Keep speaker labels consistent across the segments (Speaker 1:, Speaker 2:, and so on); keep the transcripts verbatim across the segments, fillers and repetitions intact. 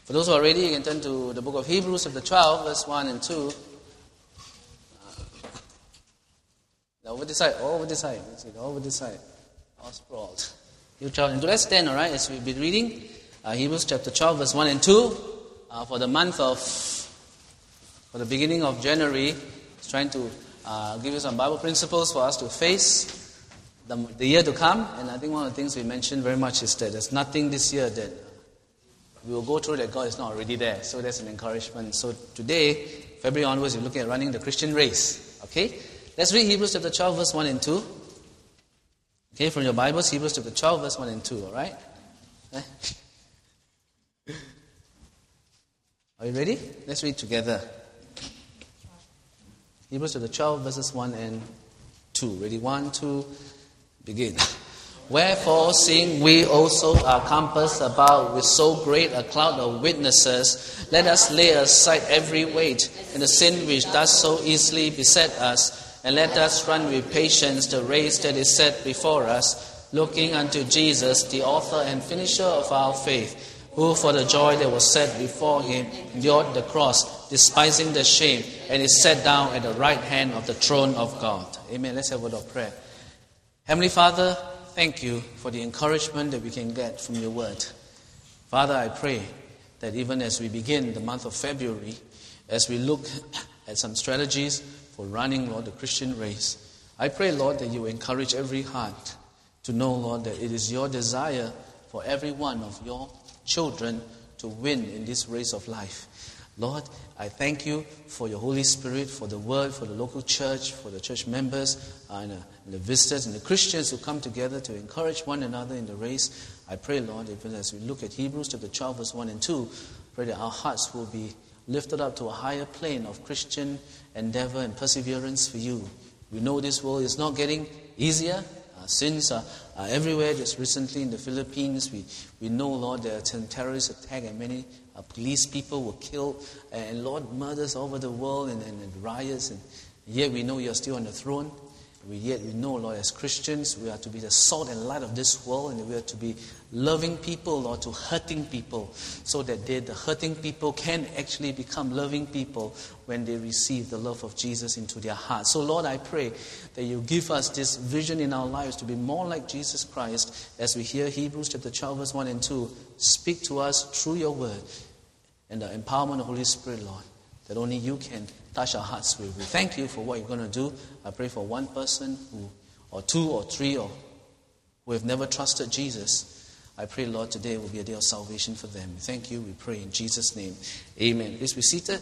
Speaker 1: For those who are ready, you can turn to the book of Hebrews, chapter twelve, verse one and two. Uh, over this side, over this side, that's it, over this side. All sprawled. You twelve and two. Let's stand, all right, as we've been reading uh, Hebrews chapter twelve, verse one and two. Uh, for the month of, for the beginning of January, it's trying to uh, give you some Bible principles for us to face the, the year to come. And I think one of the things we mentioned very much is that there's nothing this year that we will go through that God is not already there. So that's an encouragement. So today, February onwards, we're looking at running the Christian race. Okay? Let's read Hebrews chapter twelve, verse one and two. Okay, from your Bibles, Hebrews chapter twelve, verse one and two. Alright? Eh? Are you ready? Let's read together. Hebrews chapter twelve, verses one and two. Ready? One, two, begin. Wherefore, seeing we also are compassed about with so great a cloud of witnesses, let us lay aside every weight and the sin which does so easily beset us, and let us run with patience the race that is set before us, looking unto Jesus, the author and finisher of our faith, who for the joy that was set before him endured the cross, despising the shame, and is set down at the right hand of the throne of God. Amen. Let's have a word of prayer. Heavenly Father, thank you for the encouragement that we can get from your word. Father, I pray that even as we begin the month of February, as we look at some strategies for running, Lord, the Christian race, I pray, Lord, that you encourage every heart to know, Lord, that it is your desire for every one of your children to win in this race of life. Lord, I thank you for your Holy Spirit, for the word, for the local church, for the church members, uh, and, uh, and the visitors and the Christians who come together to encourage one another in the race. I pray, Lord, even as we look at Hebrews chapter twelve, verse one and two, pray that our hearts will be lifted up to a higher plane of Christian endeavor and perseverance for you. We know this world is not getting easier. Uh, sins are, are everywhere. Just recently in the Philippines, we, we know, Lord, there are terrorist attacks and many uh, police people were killed. And, Lord, murders all over the world and, and, and riots. And yet we know you're still on the throne. We, yet we know, Lord, as Christians, we are to be the salt and light of this world, and we are to be loving people, Lord, to hurting people, so that they, the hurting people can actually become loving people when they receive the love of Jesus into their hearts. So, Lord, I pray that you give us this vision in our lives to be more like Jesus Christ as we hear Hebrews chapter twelve, verse one and two. Speak to us through your word and the empowerment of the Holy Spirit, Lord, that only you can touch our hearts with. We thank you for what you're going to do. I pray for one person who, or two or three, or who have never trusted Jesus. I pray, Lord, today will be a day of salvation for them. We thank you. We pray in Jesus' name. Amen. Please be seated.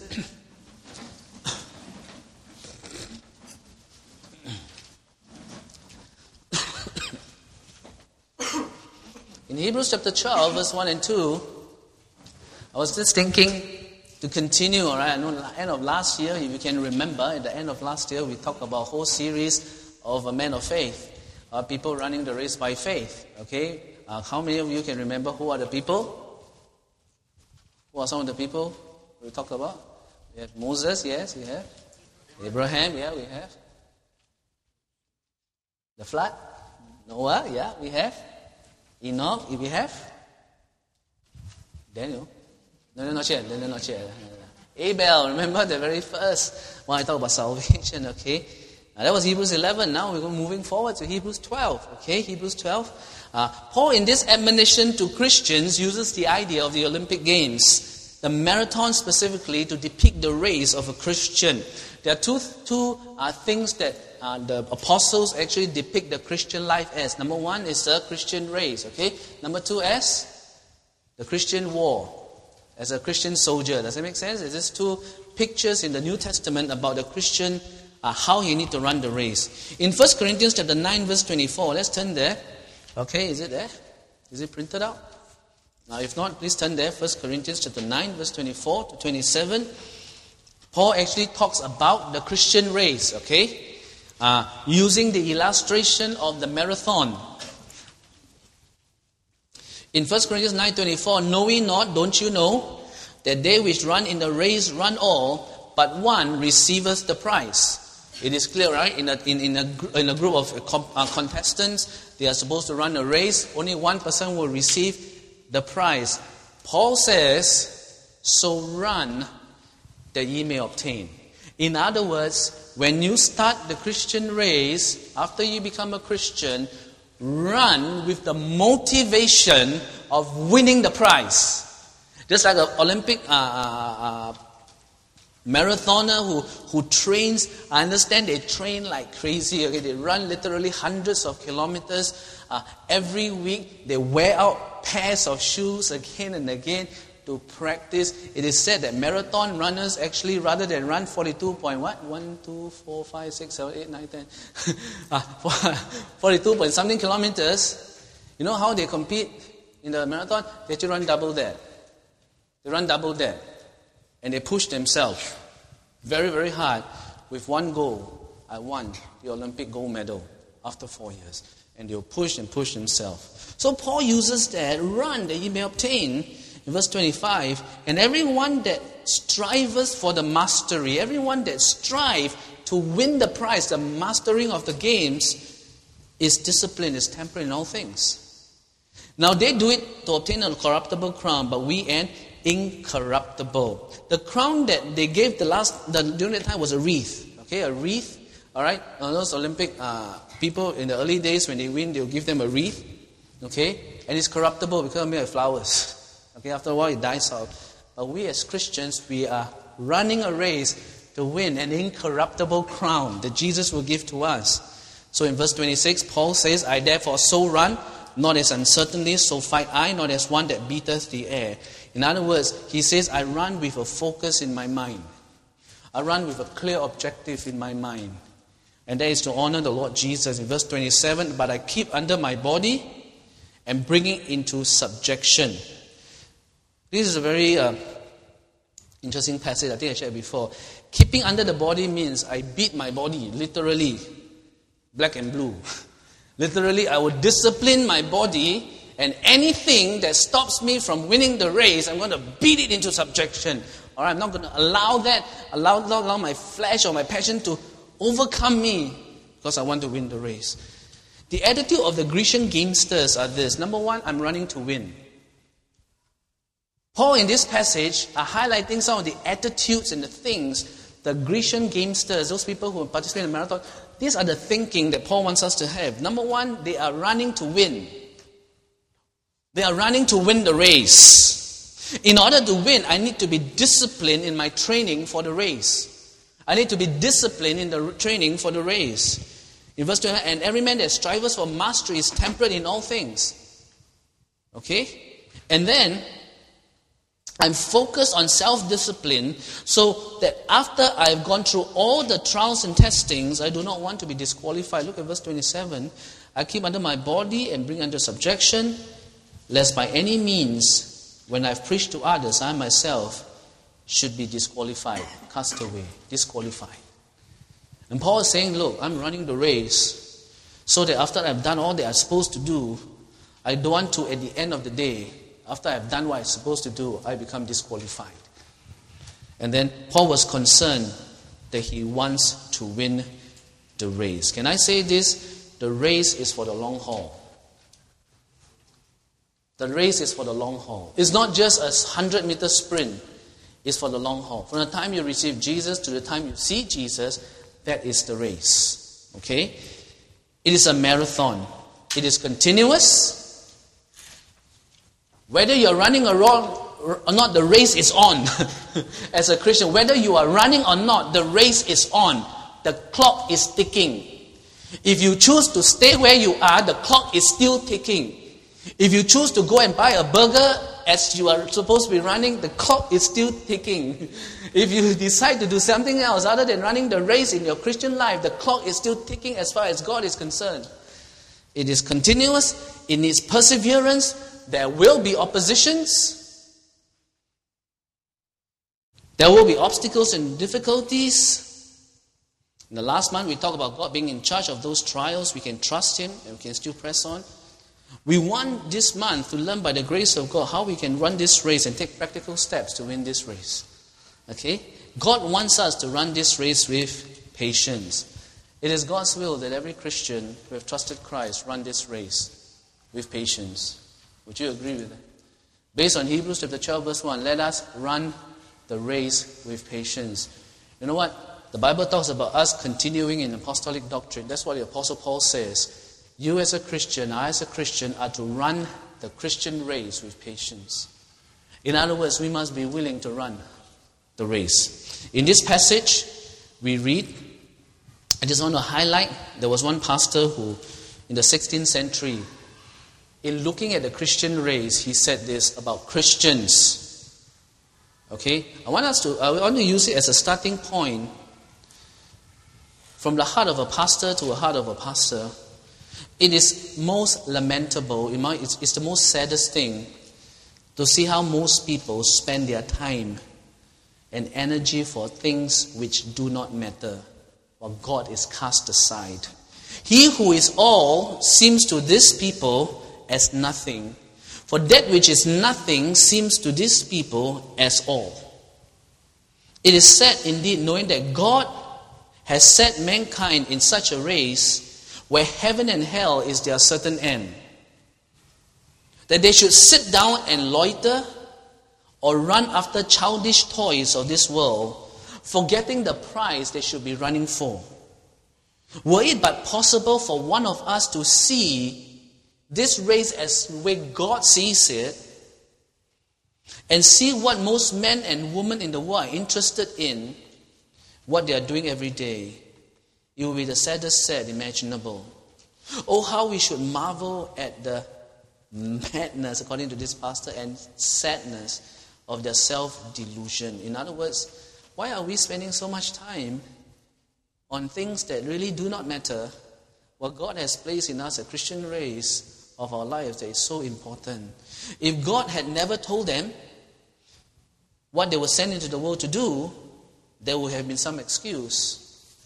Speaker 1: In Hebrews chapter twelve, verse one and two, I was just thinking to continue, all right. I know at the end of last year, if you can remember, at the end of last year, we talked about a whole series of a man of faith, uh, people running the race by faith, okay? Uh, how many of you can remember who are the people? Who are some of the people we talked about? We have Moses, yes, we have. Abraham, yeah, we have. The flood? Noah, yeah, we have. Enoch, we have. Daniel. No, no, not yet. No, no, not yet. Abel, remember the very first when I talk about salvation, okay? Now, that was Hebrews eleven. Now we're moving forward to Hebrews twelve, okay? Hebrews twelve. Uh, Paul, in this admonition to Christians, uses the idea of the Olympic Games, the marathon specifically, to depict the race of a Christian. There are two, two uh, things that uh, the apostles actually depict the Christian life as. Number one is the Christian race, okay? Number two as the Christian war. As a Christian soldier. Does that make sense? There's just two pictures in the New Testament about the Christian, uh, how you need to run the race. In First Corinthians chapter nine, verse twenty-four, let's turn there. Okay, is it there? Is it printed out? Now, if not, please turn there. First Corinthians chapter nine, verse twenty-four to twenty-seven. Paul actually talks about the Christian race, okay? Uh, using the illustration of the marathon. In First Corinthians nine twenty-four, know ye not, don't you know, that they which run in the race run all, but one receiveth the prize. It is clear, right? In a, in, in a, in a group of uh, contestants, they are supposed to run a race. Only one person will receive the prize. Paul says so run that ye may obtain. In other words, when you start the Christian race, after you become a Christian, run with the motivation of winning the prize. Just like an Olympic uh, uh, uh, marathoner who, who trains, I understand they train like crazy. Okay? They run literally hundreds of kilometers uh, every week. They wear out pairs of shoes again and again to practice. It is said that marathon runners actually, rather than run forty-two point what? one, two, four, five, six, seven, eight, nine, ten. uh, forty-two point something kilometers. You know how they compete in the marathon? They actually run double that. They run double that. And they push themselves very, very hard with one goal. I won the Olympic gold medal after four years. And they'll push and push themselves. So Paul uses that, run that ye may obtain. In verse twenty-five, and everyone that striveth for the mastery, everyone that strive to win the prize, the mastering of the games, is disciplined, is temperate in all things. Now they do it to obtain a corruptible crown, but we an incorruptible. The crown that they gave the last the, during that time was a wreath. Okay, a wreath. All right, now, those Olympic uh, people in the early days when they win, they'll give them a wreath. Okay, and it's corruptible because it's made of flowers. Okay, after a while it dies out. But we as Christians, we are running a race to win an incorruptible crown that Jesus will give to us. So in verse twenty-six, Paul says, I therefore so run, not as uncertainly, so fight I, not as one that beateth the air. In other words, he says, I run with a focus in my mind. I run with a clear objective in my mind. And that is to honor the Lord Jesus. In verse twenty-seven, but I keep under my body and bring it into subjection. This is a very uh, interesting passage. I think I shared before. Keeping under the body means I beat my body, literally, black and blue. Literally, I will discipline my body, and anything that stops me from winning the race, I'm going to beat it into subjection. All right, I'm not going to allow that, allow, allow my flesh or my passion to overcome me because I want to win the race. The attitude of the Grecian gamesters are this. Number one, I'm running to win. Paul in this passage are highlighting some of the attitudes and the things the Grecian gamesters, those people who participate in the marathon, these are the thinking that Paul wants us to have. Number one, they are running to win. They are running to win the race. In order to win, I need to be disciplined in my training for the race. I need to be disciplined in the training for the race. In verse twenty, and every man that striveth for mastery is temperate in all things. Okay? And then, I'm focused on self-discipline so that after I've gone through all the trials and testings, I do not want to be disqualified. Look at verse twenty-seven. I keep under my body and bring under subjection, lest by any means, when I've preached to others, I myself should be disqualified, cast away, disqualified. And Paul is saying, look, I'm running the race so that after I've done all that I'm supposed to do, I don't want to, at the end of the day, after I've done what I'm supposed to do, I become disqualified. And then Paul was concerned that he wants to win the race. Can I say this? The race is for the long haul. The race is for the long haul. It's not just a hundred meter sprint. It's for the long haul. From the time you receive Jesus to the time you see Jesus, that is the race. Okay? It is a marathon. It is continuous. Whether you're running around or not, the race is on. As a Christian, whether you are running or not, the race is on. The clock is ticking. If you choose to stay where you are, the clock is still ticking. If you choose to go and buy a burger as you are supposed to be running, the clock is still ticking. If you decide to do something else other than running the race in your Christian life, the clock is still ticking as far as God is concerned. It is continuous in its perseverance. There will be oppositions. There will be obstacles and difficulties. In the last month, we talked about God being in charge of those trials. We can trust Him and we can still press on. We want this month to learn by the grace of God how we can run this race and take practical steps to win this race. Okay? God wants us to run this race with patience. It is God's will that every Christian who have trusted Christ run this race with patience. Would you agree with that? Based on Hebrews chapter twelve, verse one, let us run the race with patience. You know what? The Bible talks about us continuing in apostolic doctrine. That's what the Apostle Paul says. You as a Christian, I as a Christian, are to run the Christian race with patience. In other words, we must be willing to run the race. In this passage, we read, I just want to highlight, there was one pastor who, in the sixteenth century, in looking at the Christian race, he said this about Christians. Okay? I want us to, I want to use it as a starting point from the heart of a pastor to the heart of a pastor. It is most lamentable, it's, it's the most saddest thing to see how most people spend their time and energy for things which do not matter, while God is cast aside. He who is all seems to these people as nothing, for that which is nothing seems to these people as all. It is sad indeed, knowing that God has set mankind in such a race where heaven and hell is their certain end, that they should sit down and loiter or run after childish toys of this world, forgetting the prize they should be running for. Were it but possible for one of us to see this race as the way God sees it, and see what most men and women in the world are interested in, what they are doing every day, it will be the saddest sad imaginable. Oh, how we should marvel at the madness, according to this pastor, and sadness of their self-delusion. In other words, why are we spending so much time on things that really do not matter, what God has placed in us, a Christian race of our lives that is so important? If God had never told them what they were sent into the world to do, there would have been some excuse.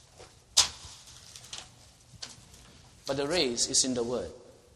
Speaker 1: But the race is in the Word.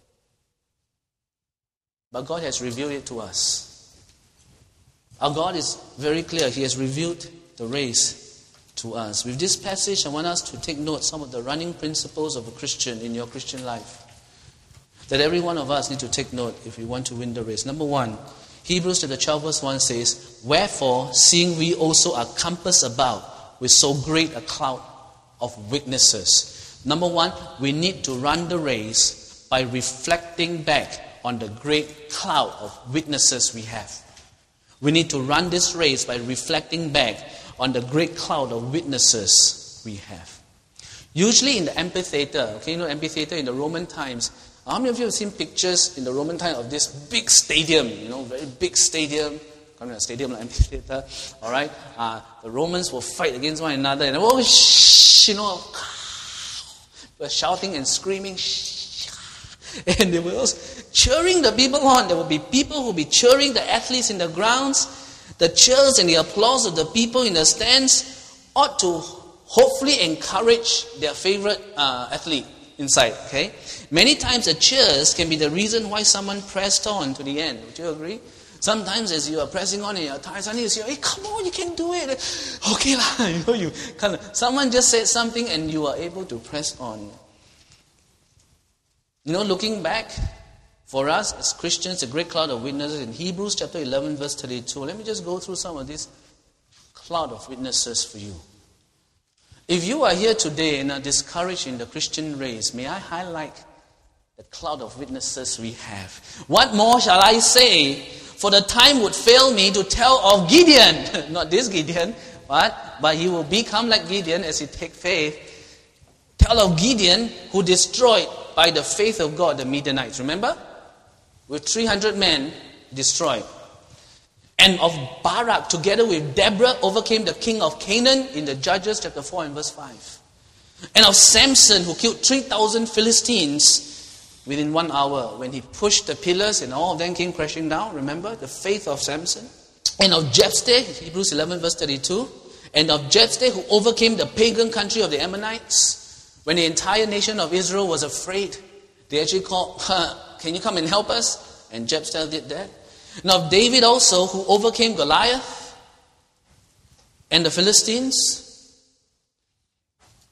Speaker 1: But God has revealed it to us. Our God is very clear. He has revealed the race to us. With this passage, I want us to take note of some of the running principles of a Christian in your Christian life, that every one of us need to take note if we want to win the race. Number one, Hebrews chapter twelve verse one says, wherefore, seeing we also are compassed about with so great a cloud of witnesses. Number one, we need to run the race by reflecting back on the great cloud of witnesses we have. We need to run this race by reflecting back on the great cloud of witnesses we have. Usually in the amphitheater, okay, you know amphitheater in the Roman times, how many of you have seen pictures in the Roman time of this big stadium, you know, very big stadium, kind of a stadium like amphitheater, all right? Uh, the Romans will fight against one another, and oh, shh, you know, were shouting and screaming, shh, and they were also cheering the people on. There will be people who will be cheering the athletes in the grounds. The cheers and the applause of the people in the stands ought to hopefully encourage their favorite uh, athlete inside, okay? Many times the cheers can be the reason why someone pressed on to the end. Would you agree? Sometimes as you are pressing on and you're tired, suddenly you say, hey, come on, you can do it. Okay lah, you know, you kind of, someone just said something and you are able to press on. You know, looking back, for us as Christians, a great cloud of witnesses in Hebrews chapter eleven verse thirty-two. Let me just go through some of these cloud of witnesses for you. If you are here today and are discouraged in the Christian race, may I highlight the cloud of witnesses we have. What more shall I say? For the time would fail me to tell of Gideon. Not this Gideon, but, but he will become like Gideon as he take faith. Tell of Gideon who destroyed by the faith of God the Midianites. Remember? With three hundred men destroyed. And of Barak, together with Deborah, overcame the king of Canaan in the Judges chapter four and verse five. And of Samson, who killed three thousand Philistines within one hour when he pushed the pillars and all of them came crashing down. Remember the faith of Samson. And of Jephthah, Hebrews eleven verse thirty-two. And of Jephthah, who overcame the pagan country of the Ammonites when the entire nation of Israel was afraid. They actually called, can you come and help us? And Jephthah did that. And of David also, who overcame Goliath and the Philistines.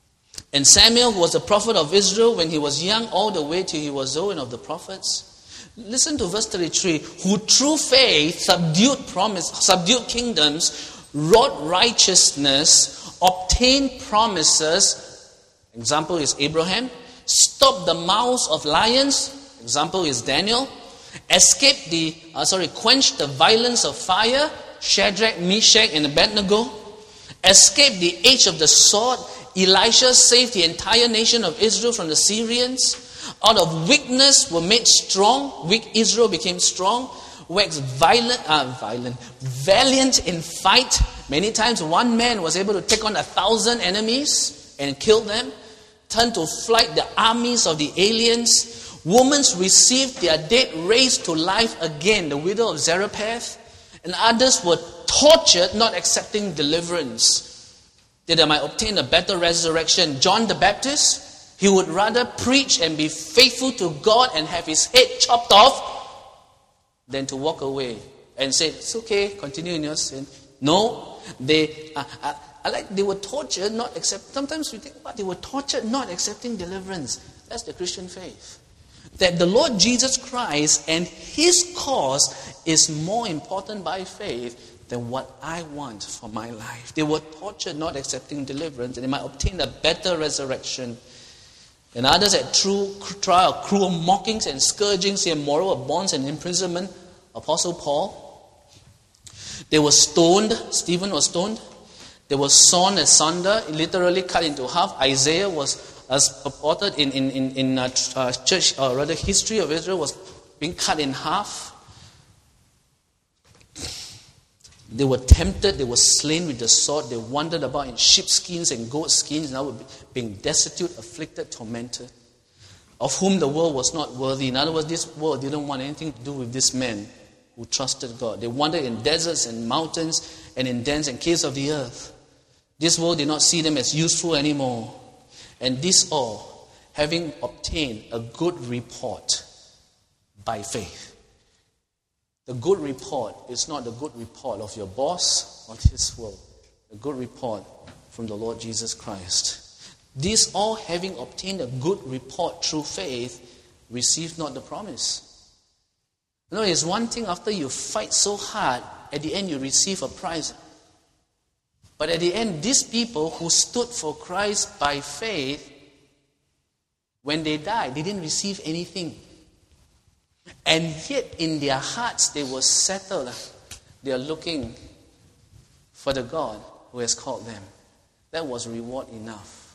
Speaker 1: And Samuel, who was the prophet of Israel when he was young, all the way till he was old, and of the prophets. Listen to verse thirty-three. Who through faith subdued promise, subdued kingdoms, wrought righteousness, obtained promises. Example is Abraham. Stopped the mouths of lions. Example is Daniel. Escaped the, uh, sorry, quenched the violence of fire. Shadrach, Meshach, and Abednego. Escaped the edge of the sword. Elisha saved the entire nation of Israel from the Syrians. Out of weakness were made strong. Weak Israel became strong. Waxed violent, uh, violent, valiant in fight. Many times one man was able to take on a thousand enemies and kill them. Turned to flight the armies of the aliens. Women received their dead raised to life again. The widow of Zarephath. And others were tortured, not accepting deliverance, that they might obtain a better resurrection. John the Baptist, he would rather preach and be faithful to God and have his head chopped off than to walk away and say, it's okay, continue in your sin. No, they, uh, I, I like, they were tortured, not accept. Sometimes we think, what? They were tortured, not accepting deliverance. That's the Christian faith. That the Lord Jesus Christ and his cause is more important by faith than what I want for my life. They were tortured, not accepting deliverance, and they might obtain a better resurrection. And others had true trial, cruel mockings and scourgings, the moral of bonds and imprisonment. Apostle Paul. They were stoned. Stephen was stoned. They were sawn asunder, literally cut into half. Isaiah was, as purported in in in, in uh, uh, church, or rather history of Israel, was being cut in half. They were tempted, they were slain with the sword, they wandered about in sheepskins and goatskins, now were being destitute, afflicted, tormented, of whom the world was not worthy. In other words, this world didn't want anything to do with this men who trusted God. They wandered in deserts and mountains and in dens and caves of the earth. This world did not see them as useful anymore. And this all, having obtained a good report by faith. The good report is not the good report of your boss or this world. The good report from the Lord Jesus Christ. These all, having obtained a good report through faith, received not the promise. You know, it's one thing after you fight so hard, at the end you receive a prize. But at the end, these people who stood for Christ by faith, when they died, they didn't receive anything. And yet in their hearts they were settled. They are looking for the God who has called them. That was reward enough.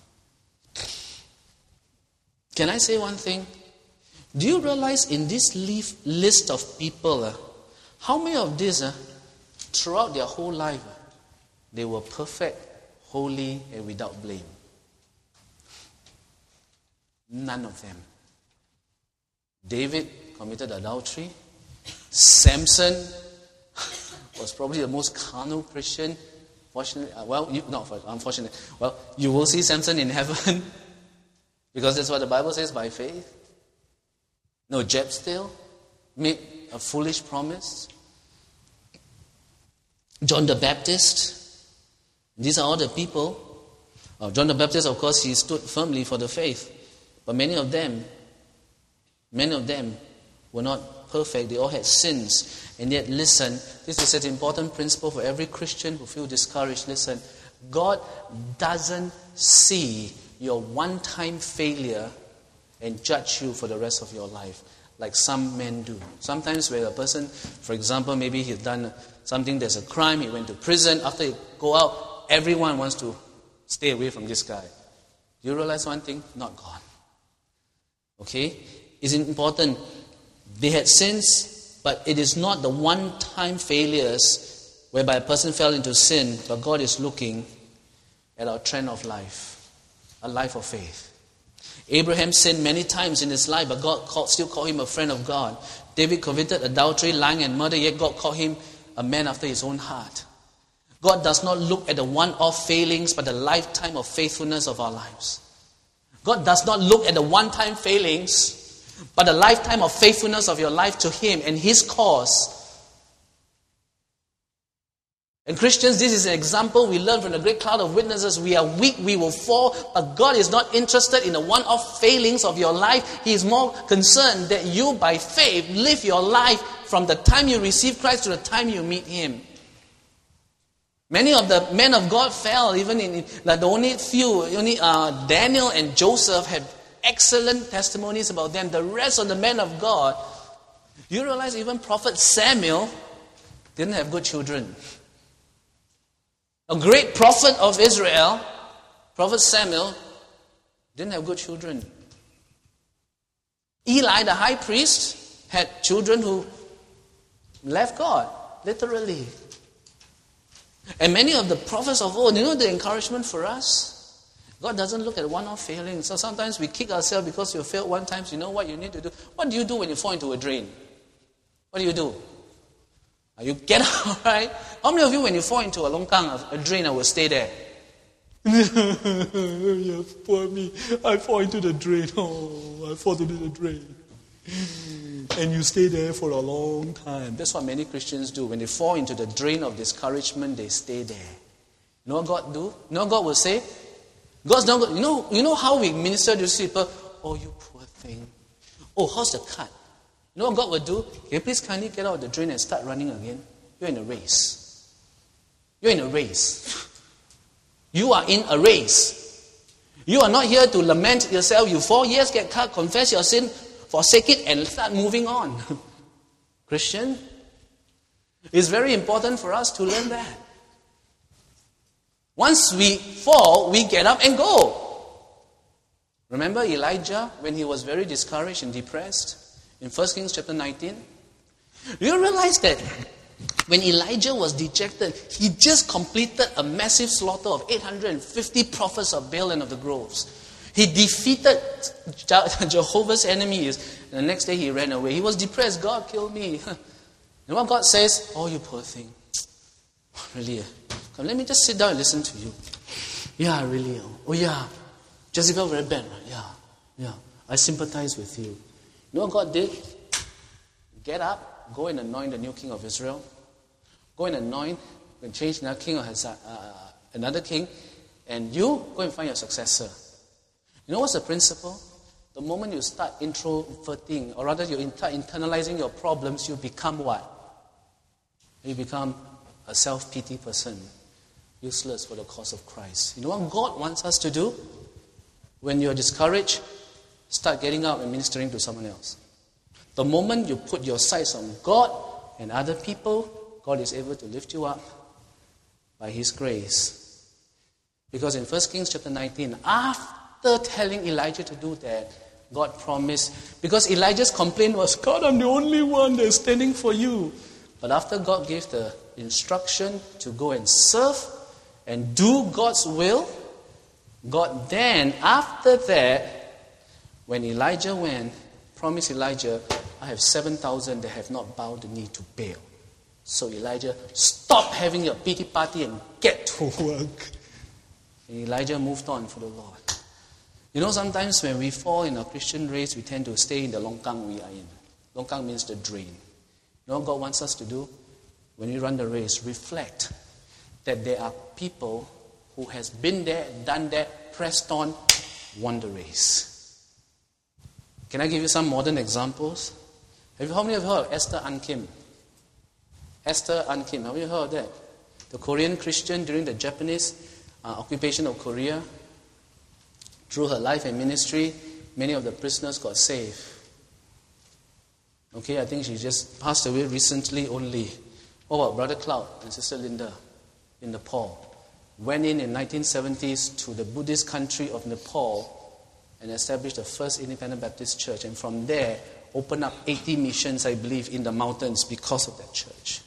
Speaker 1: Can I say one thing? Do you realize in this list of people, uh, how many of these, uh, throughout their whole life, uh, they were perfect, holy, and without blame? None of them. David committed adultery. Samson was probably the most carnal Christian. Fortunately, uh, well, you, not unfortunately. Well, you will see Samson in heaven because that's what the Bible says by faith. No, Jephthah made a foolish promise. John the Baptist. These are all the people. Uh, John the Baptist, of course, he stood firmly for the faith. But many of them, many of them were not perfect. They all had sins. And yet, listen, this is an important principle for every Christian who feels discouraged. Listen, God doesn't see your one-time failure and judge you for the rest of your life like some men do. Sometimes when a person, for example, maybe he's done something, there's a crime, he went to prison. After he go out, everyone wants to stay away from this guy. Do you realize one thing? Not God. Okay? It's important. They had sins, but it is not the one-time failures whereby a person fell into sin, but God is looking at our trend of life, a life of faith. Abraham sinned many times in his life, but God called, still called him a friend of God. David committed adultery, lying, and murder, yet God called him a man after his own heart. God does not look at the one-off failings, but the lifetime of faithfulness of our lives. God does not look at the one-time failings, but the lifetime of faithfulness of your life to Him and His cause. And Christians, this is an example we learn from the great cloud of witnesses. We are weak, we will fall, but God is not interested in the one-off failings of your life. He is more concerned that you, by faith, live your life from the time you receive Christ to the time you meet Him. Many of the men of God fell, even in, like the only few, only uh, Daniel and Joseph had excellent testimonies about them. The rest of the men of God, you realize even Prophet Samuel didn't have good children. A great prophet of Israel, Prophet Samuel, didn't have good children. Eli, the high priest, had children who left God, literally. And many of the prophets of old, you know the encouragement for us? God doesn't look at one-off failings. So sometimes we kick ourselves because you failed one time. So you know what you need to do? What do you do when you fall into a drain? What do you do? You get out, right? How many of you, when you fall into a longkang, a drain, will stay there? Yeah, poor me. I fall into the drain. Oh, I fall into the drain. And you stay there for a long time. That's what many Christians do. When they fall into the drain of discouragement, they stay there. You know what God do? You know what God will say? God's not good. You know, you know how we minister to these people? Oh, you poor thing. Oh, how's the cut? You know what God will do? Can you please kindly get out of the drain and start running again? You're in a race. You're in a race. You are in a race. You are not here to lament yourself. You fall, yes, get cut, confess your sin, forsake it, and start moving on. Christian, it's very important for us to learn that. Once we fall, we get up and go. Remember Elijah when he was very discouraged and depressed? In First Kings chapter nineteen, you realize that when Elijah was dejected, he just completed a massive slaughter of eight hundred fifty prophets of Baal and of the groves. He defeated Jehovah's enemies. And the next day he ran away. He was depressed. God killed me. And what God says, oh, you poor thing. Really? Come, let me just sit down and listen to you. Yeah, really. Oh, yeah. Jezebel very bad. Yeah, yeah. I sympathize with you. You know what God did? Get up, go and anoint the new king of Israel. Go and anoint and change another king or uh, another king. And you go and find your successor. You know what's the principle? The moment you start introverting, or rather you start internalizing your problems, you become what? You become a self-pity person. Useless for the cause of Christ. You know what God wants us to do? When you're discouraged, start getting up and ministering to someone else. The moment you put your sights on God and other people, God is able to lift you up by His grace. Because in First Kings chapter nineteen, after telling Elijah to do that, God promised, because Elijah's complaint was, God, I'm the only one that's standing for you. But after God gave the instruction to go and serve and do God's will, God then, after that, when Elijah went, promised Elijah, I have seven thousand that have not bowed the knee to Baal. So Elijah, stop having your pity party and get to work. And Elijah moved on for the Lord. You know, sometimes when we fall in our Christian race, we tend to stay in the longkang we are in. Longkang means the drain. You know what God wants us to do? When we run the race, reflect that there are people who has been there, done that, pressed on, won the race. Can I give you some modern examples? Have you, how many of you heard of Esther An Kim? Esther An Kim, have you heard of that? The Korean Christian during the Japanese uh, occupation of Korea. Through her life and ministry, many of the prisoners got saved. Okay, I think she just passed away recently only. What about Brother Cloud and Sister Linda in Nepal? Went in in nineteen seventies to the Buddhist country of Nepal and established the first independent Baptist church. And from there, opened up eighty missions, I believe, in the mountains because of that church.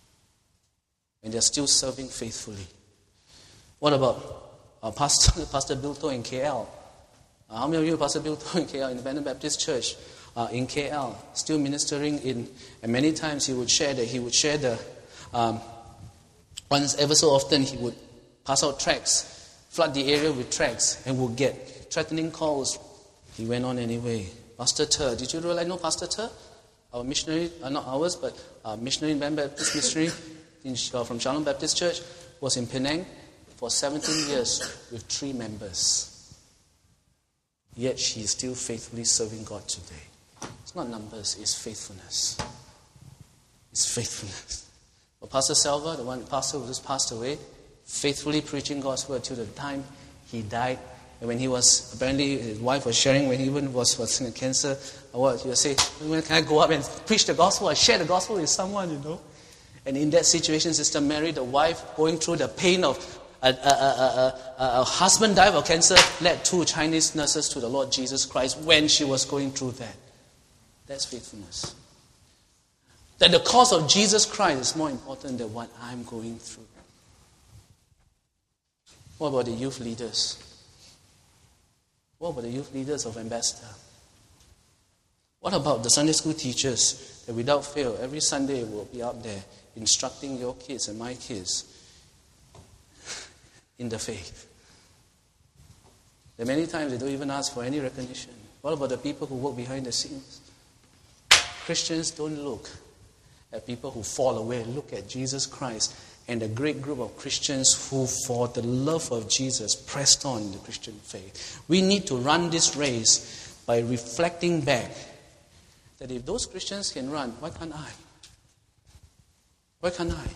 Speaker 1: And they're still serving faithfully. What about uh, Pastor, Pastor Bill Toh in K L? Uh, how many of you, Pastor Bill Toh in K L, Independent Baptist Church uh, in K L, still ministering in, and many times he would share that he would share the, um, once ever so often he would pass out tracts, flood the area with tracts, and would get threatening calls. He went on anyway. Pastor Ter, did you realize, no Pastor Ter? Our missionary, uh, not ours, but uh, missionary, Baptist missionary. in, uh, from Shalom Baptist Church was in Penang for seventeen years with three members. Yet she is still faithfully serving God today. It's not numbers, it's faithfulness. It's faithfulness. But Pastor Selva, the one pastor who just passed away, faithfully preaching God's word till the time he died. And when he was, apparently his wife was sharing when he even was, was in cancer, or what, he would say, when can I go up and preach the gospel, I share the gospel with someone, you know. And in that situation, Sister Mary, the wife, going through the pain of a, a, a, a, a, a husband died of cancer, led two Chinese nurses to the Lord Jesus Christ when she was going through that. That's faithfulness. That the cause of Jesus Christ is more important than what I'm going through. What about the youth leaders? What about the youth leaders of Ambassador? What about the Sunday school teachers that without fail every Sunday will be out there instructing your kids and my kids in the faith? There are many times they don't even ask for any recognition. What about the people who work behind the scenes? Christians don't look at people who fall away. Look at Jesus Christ and a great group of Christians who, for the love of Jesus, pressed on in the Christian faith. We need to run this race by reflecting back that if those Christians can run, why can't I? Why can't I?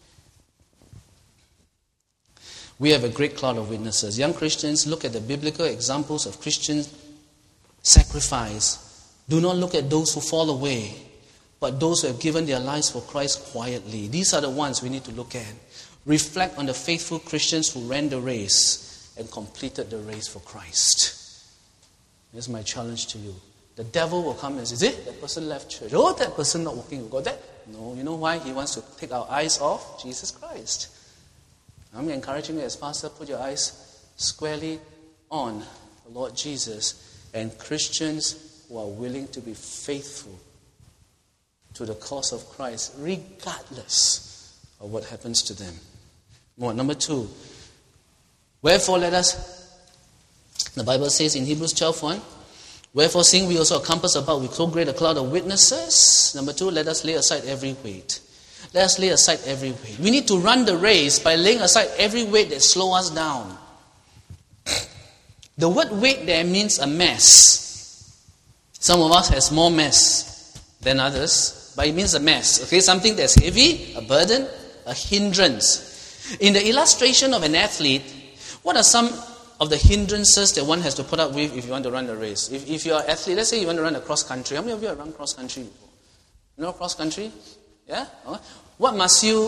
Speaker 1: We have a great cloud of witnesses. Young Christians, look at the biblical examples of Christian sacrifice. Do not look at those who fall away, but those who have given their lives for Christ quietly. These are the ones we need to look at. Reflect on the faithful Christians who ran the race and completed the race for Christ. This is my challenge to you. The devil will come and say, is it? That person left church. Oh, that person not working with God. That? No, you know why? He wants to take our eyes off Jesus Christ. I'm encouraging you as pastor, put your eyes squarely on the Lord Jesus and Christians who are willing to be faithful to the cause of Christ, regardless of what happens to them. More. Number two. Wherefore let us, the Bible says in Hebrews twelve one, wherefore seeing we also are compassed about with so great a cloud of witnesses. Number two, let us lay aside every weight. Let us lay aside every weight. We need to run the race by laying aside every weight that slows us down. The word weight there means a mess. Some of us has more mess than others, but it means a mess. Okay, something that's heavy, a burden, a hindrance. In the illustration of an athlete, what are some of the hindrances that one has to put up with if you want to run a race? If, if you're an athlete, let's say you want to run a cross country. How many of you have run cross country before? You know cross country? Yeah? What must you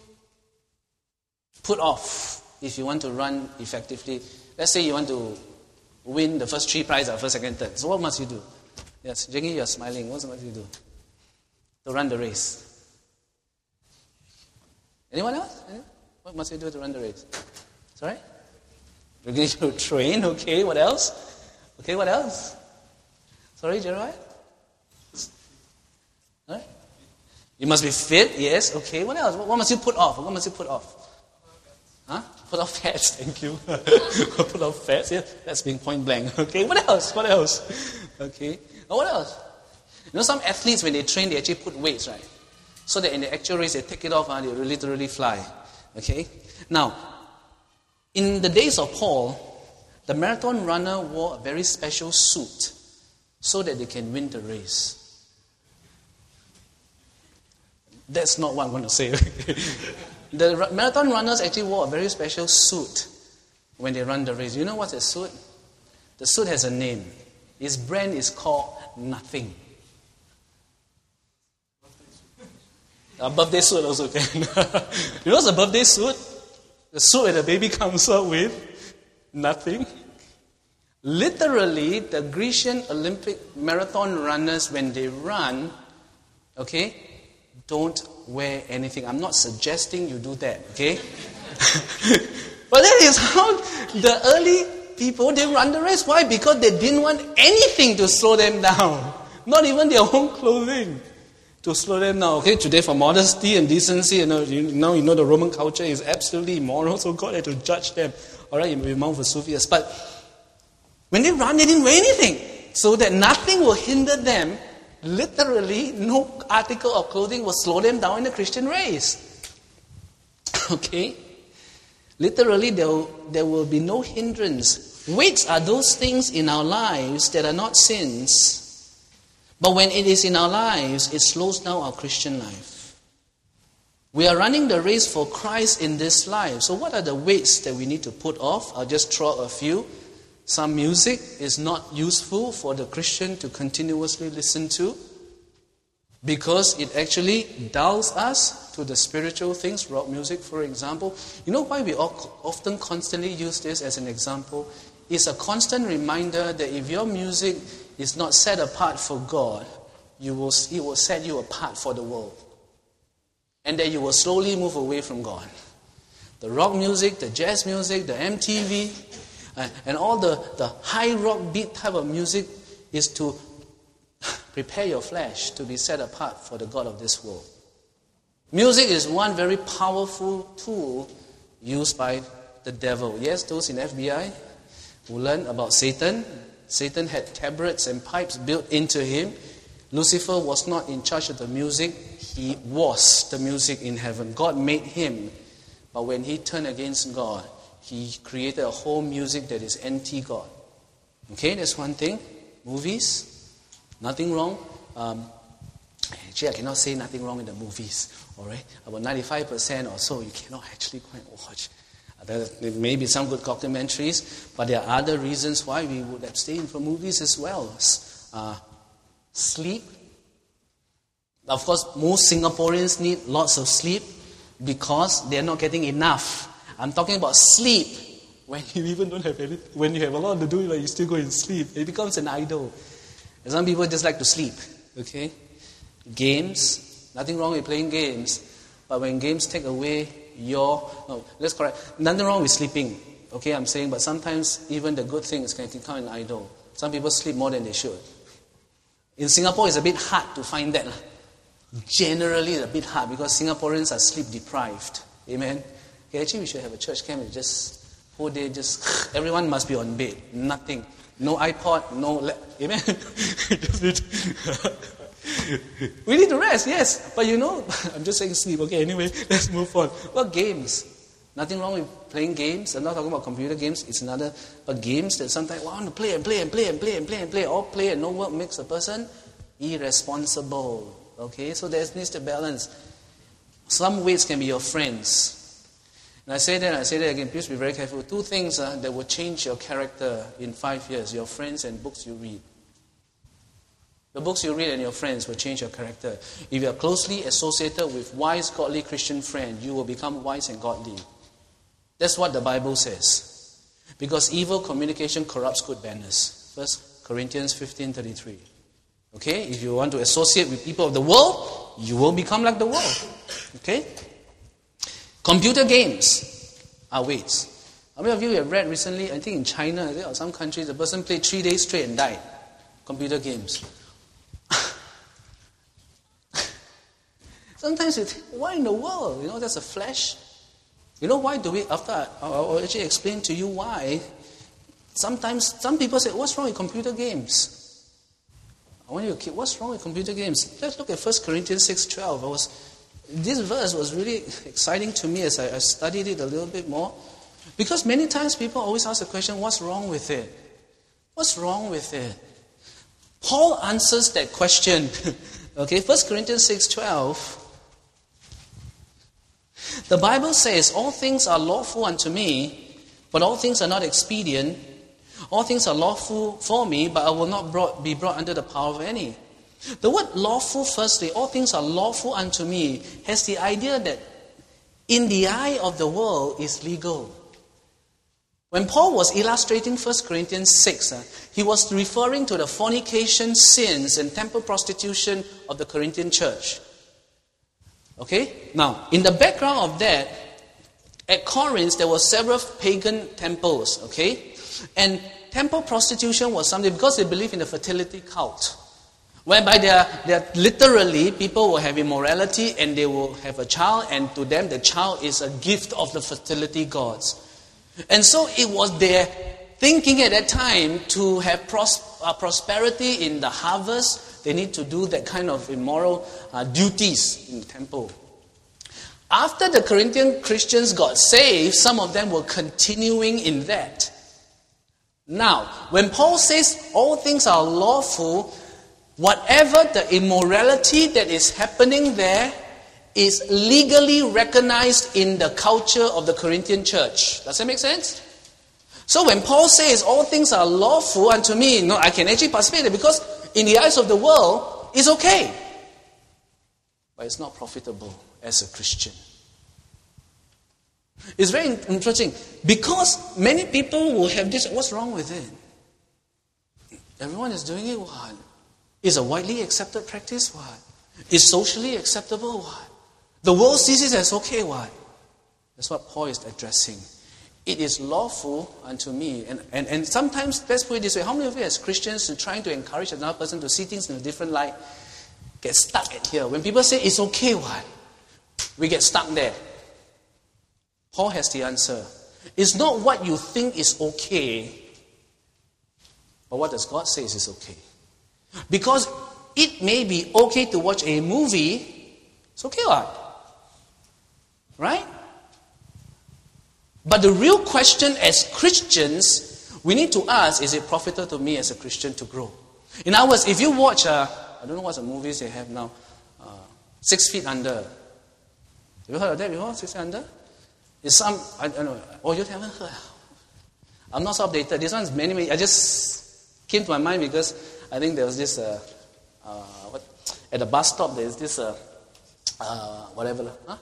Speaker 1: put off if you want to run effectively? Let's say you want to win the first three prizes, first, second, third. So what must you do? Yes, Jenny, you're smiling. What must you do to run the race? Anyone else? Anyone? What must you do to run the race? Sorry? You need to train, okay. What else? Okay, what else? Sorry, Jeremiah? Right? You must be fit, yes, okay. What else? What must you put off? What must you put off? Huh? Put off fats, thank you. Put off fats, yeah. That's being point blank. Okay, what else? What else? Okay. Oh, what else? You know, some athletes, when they train, they actually put weights, right? So that in the actual race, they take it off and they literally fly. Okay? Now, in the days of Paul, the marathon runner wore a very special suit so that they can win the race. That's not what I'm going to say. The marathon runners actually wore a very special suit when they run the race. You know what's a suit? The suit has a name. Its brand is called Nothing. A birthday suit also can. You know what's a birthday suit? The suit that the baby comes out with. Nothing. Literally, the Grecian Olympic marathon runners, when they run, okay, don't wear anything. I'm not suggesting you do that, okay? But that is how the early people, they run the race. Why? Because they didn't want anything to slow them down. Not even their own clothing to slow them down. Okay, today for modesty and decency, you know, you, now you know the Roman culture is absolutely immoral, so God had to judge them. All right, in Mount Vesuvius. But when they run, they didn't wear anything. So that nothing will hinder them. Literally, no article of clothing will slow them down in the Christian race. Okay? Literally, there will, there will be no hindrance. Weights are those things in our lives that are not sins. But when it is in our lives, it slows down our Christian life. We are running the race for Christ in this life. So what are the weights that we need to put off? I'll just throw a few. Some music is not useful for the Christian to continuously listen to, because it actually dulls us to the spiritual things. Rock music, for example. You know why we often constantly use this as an example? It's a constant reminder that if your music is not set apart for God, you will, it will set you apart for the world. And that you will slowly move away from God. The rock music, the jazz music, the M T V, uh, and all the, the high rock beat type of music is to prepare your flesh to be set apart for the God of this world. Music is one very powerful tool used by the devil. Yes, those in F B I who learned about Satan. Satan had tabrets and pipes built into him. Lucifer was not in charge of the music. He was the music in heaven. God made him. But when he turned against God, he created a whole music that is anti-God. Okay, that's one thing. Movies, nothing wrong. Um, actually, I cannot say nothing wrong in the movies. All right, about ninety-five percent or so, you cannot actually go and watch. There may be some good documentaries, but there are other reasons why we would abstain from movies as well. Uh, sleep. Of course, most Singaporeans need lots of sleep because they are not getting enough. I'm talking about sleep. When you even don't have any, when you have a lot to do, like you still go and sleep. It becomes an idol. And some people just like to sleep. Okay, games. Nothing wrong with playing games, but when games take away your no, that's correct. Nothing wrong with sleeping. Okay, I'm saying, but sometimes even the good things can become an idol. Some people sleep more than they should. In Singapore, it's a bit hard to find that. Generally, it's a bit hard because Singaporeans are sleep deprived. Amen. Okay, actually, we should have a church camp. It's just whole day, just everyone must be on bed. Nothing, no iPod, no. Le- Amen. Just need to we need to rest, yes. But you know, I'm just saying sleep. Okay, anyway, let's move on. Well, games. Nothing wrong with playing games. I'm not talking about computer games. It's another. But games that sometimes well, I want to play and play and play and play and play and play. All play and no work makes a person irresponsible. Okay, so there needs to balance. Some weights can be your friends. And I say that, I say that again. Please be very careful. Two things uh, that will change your character in five years: your friends and books you read. The books you read and your friends will change your character. If you are closely associated with wise, godly Christian friends, you will become wise and godly. That's what the Bible says. Because evil communication corrupts good manners. First Corinthians fifteen thirty-three. Okay? If you want to associate with people of the world, you will become like the world. Okay? Computer games are weights. How many of you have read recently, I think in China, I think, or some countries, a person played three days straight and died. Computer games. Sometimes you think, why in the world? You know, there's a flesh. You know why do we, after I, I'll actually explain to you why. Sometimes, some people say, what's wrong with computer games? I want you to keep, what's wrong with computer games? Let's look at First Corinthians six twelve. I was, this verse was really exciting to me as I, I studied it a little bit more. Because many times people always ask the question, what's wrong with it? What's wrong with it? Paul answers that question. Okay, First Corinthians six twelve. The Bible says, all things are lawful unto me, but all things are not expedient. All things are lawful for me, but I will not brought, be brought under the power of any. The word lawful, firstly, all things are lawful unto me, has the idea that in the eye of the world is legal. When Paul was illustrating First Corinthians six, uh, he was referring to the fornication sins and temple prostitution of the Corinthian church. Okay? Now, in the background of that, at Corinth, there were several pagan temples. Okay? And temple prostitution was something, because they believe in the fertility cult, whereby they are, they are literally, people will have immorality and they will have a child, and to them the child is a gift of the fertility gods. And so it was their thinking at that time to have pros- uh, prosperity in the harvest. They need to do that kind of immoral uh, duties in the temple. After the Corinthian Christians got saved, some of them were continuing in that. Now, when Paul says all things are lawful, whatever the immorality that is happening there is legally recognized in the culture of the Corinthian church. Does that make sense? So when Paul says all things are lawful unto me, no, I can actually participate in it because in the eyes of the world, it's okay. But it's not profitable as a Christian. It's very interesting because many people will have this, what's wrong with it? Everyone is doing it, what? Is a widely accepted practice, what? Is socially acceptable, what? The world sees it as okay, what? That's what Paul is addressing. It is lawful unto me. And, and, and sometimes, let's put it this way, how many of you as Christians are trying to encourage another person to see things in a different light get stuck at here? When people say it's okay, what? We get stuck there. Paul has the answer. It's not what you think is okay, but what does God say is okay. Because it may be okay to watch a movie, it's okay, what? Right? But the real question as Christians, we need to ask, is it profitable to me as a Christian to grow? In other words, if you watch, uh, I don't know what the movies they have now, uh, Six Feet Under. Have you heard of that before, Six Feet Under? It's some, I don't know, oh, you haven't heard? I'm not so updated. This one's many, many, I just came to my mind because I think there was this, uh, uh, what, at the bus stop, there's this, uh, uh, whatever, huh?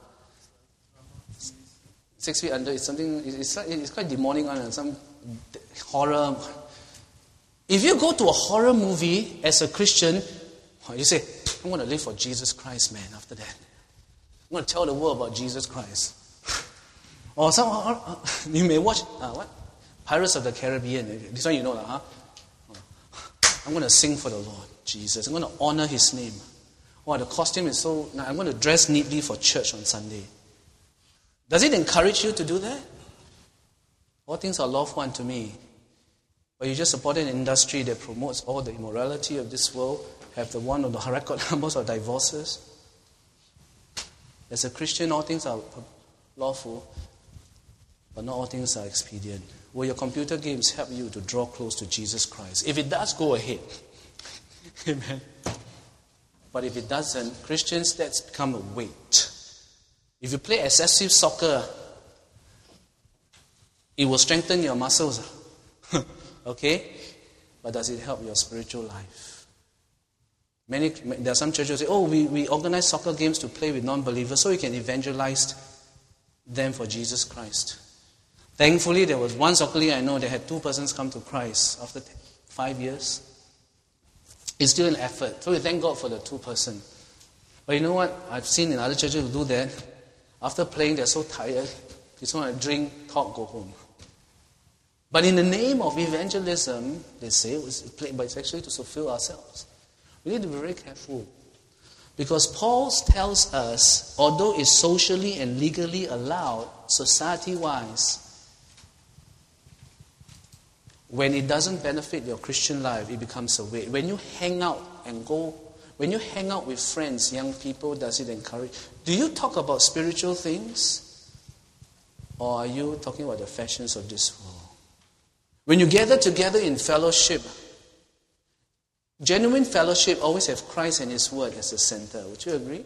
Speaker 1: Six Feet Under is something, it's, it's quite demonic on some horror. If you go to a horror movie as a Christian, you say, I'm going to live for Jesus Christ, man, after that. I'm going to tell the world about Jesus Christ. Or some, or, you may watch, uh, what? Pirates of the Caribbean. This one you know, huh? I'm going to sing for the Lord, Jesus. I'm going to honor His name. Wow, the costume is so, I'm going to dress neatly for church on Sunday. Does it encourage you to do that? All things are lawful unto me. But you just support an industry that promotes all the immorality of this world, have the one of the record numbers of divorces. As a Christian, all things are lawful, but not all things are expedient. Will your computer games help you to draw close to Jesus Christ? If it does, go ahead. Amen. But if it doesn't, Christians, that's become a weight. If you play excessive soccer, it will strengthen your muscles. Okay? But does it help your spiritual life? Many, there are some churches who say, oh, we, we organize soccer games to play with non-believers so we can evangelize them for Jesus Christ. Thankfully, there was one soccer league I know that had two persons come to Christ after five years. It's still an effort. So we thank God for the two person. But you know what? I've seen in other churches who do that. After playing, they're so tired. They just want to drink, talk, go home. But in the name of evangelism, they say, it's played, but it's actually to fulfill ourselves. We need to be very careful. Because Paul tells us, although it's socially and legally allowed, society-wise, when it doesn't benefit your Christian life, it becomes a weight. When you hang out and go, when you hang out with friends, young people, does it encourage? Do you talk about spiritual things? Or are you talking about the fashions of this world? When you gather together in fellowship, genuine fellowship always have Christ and His Word as the center. Would you agree?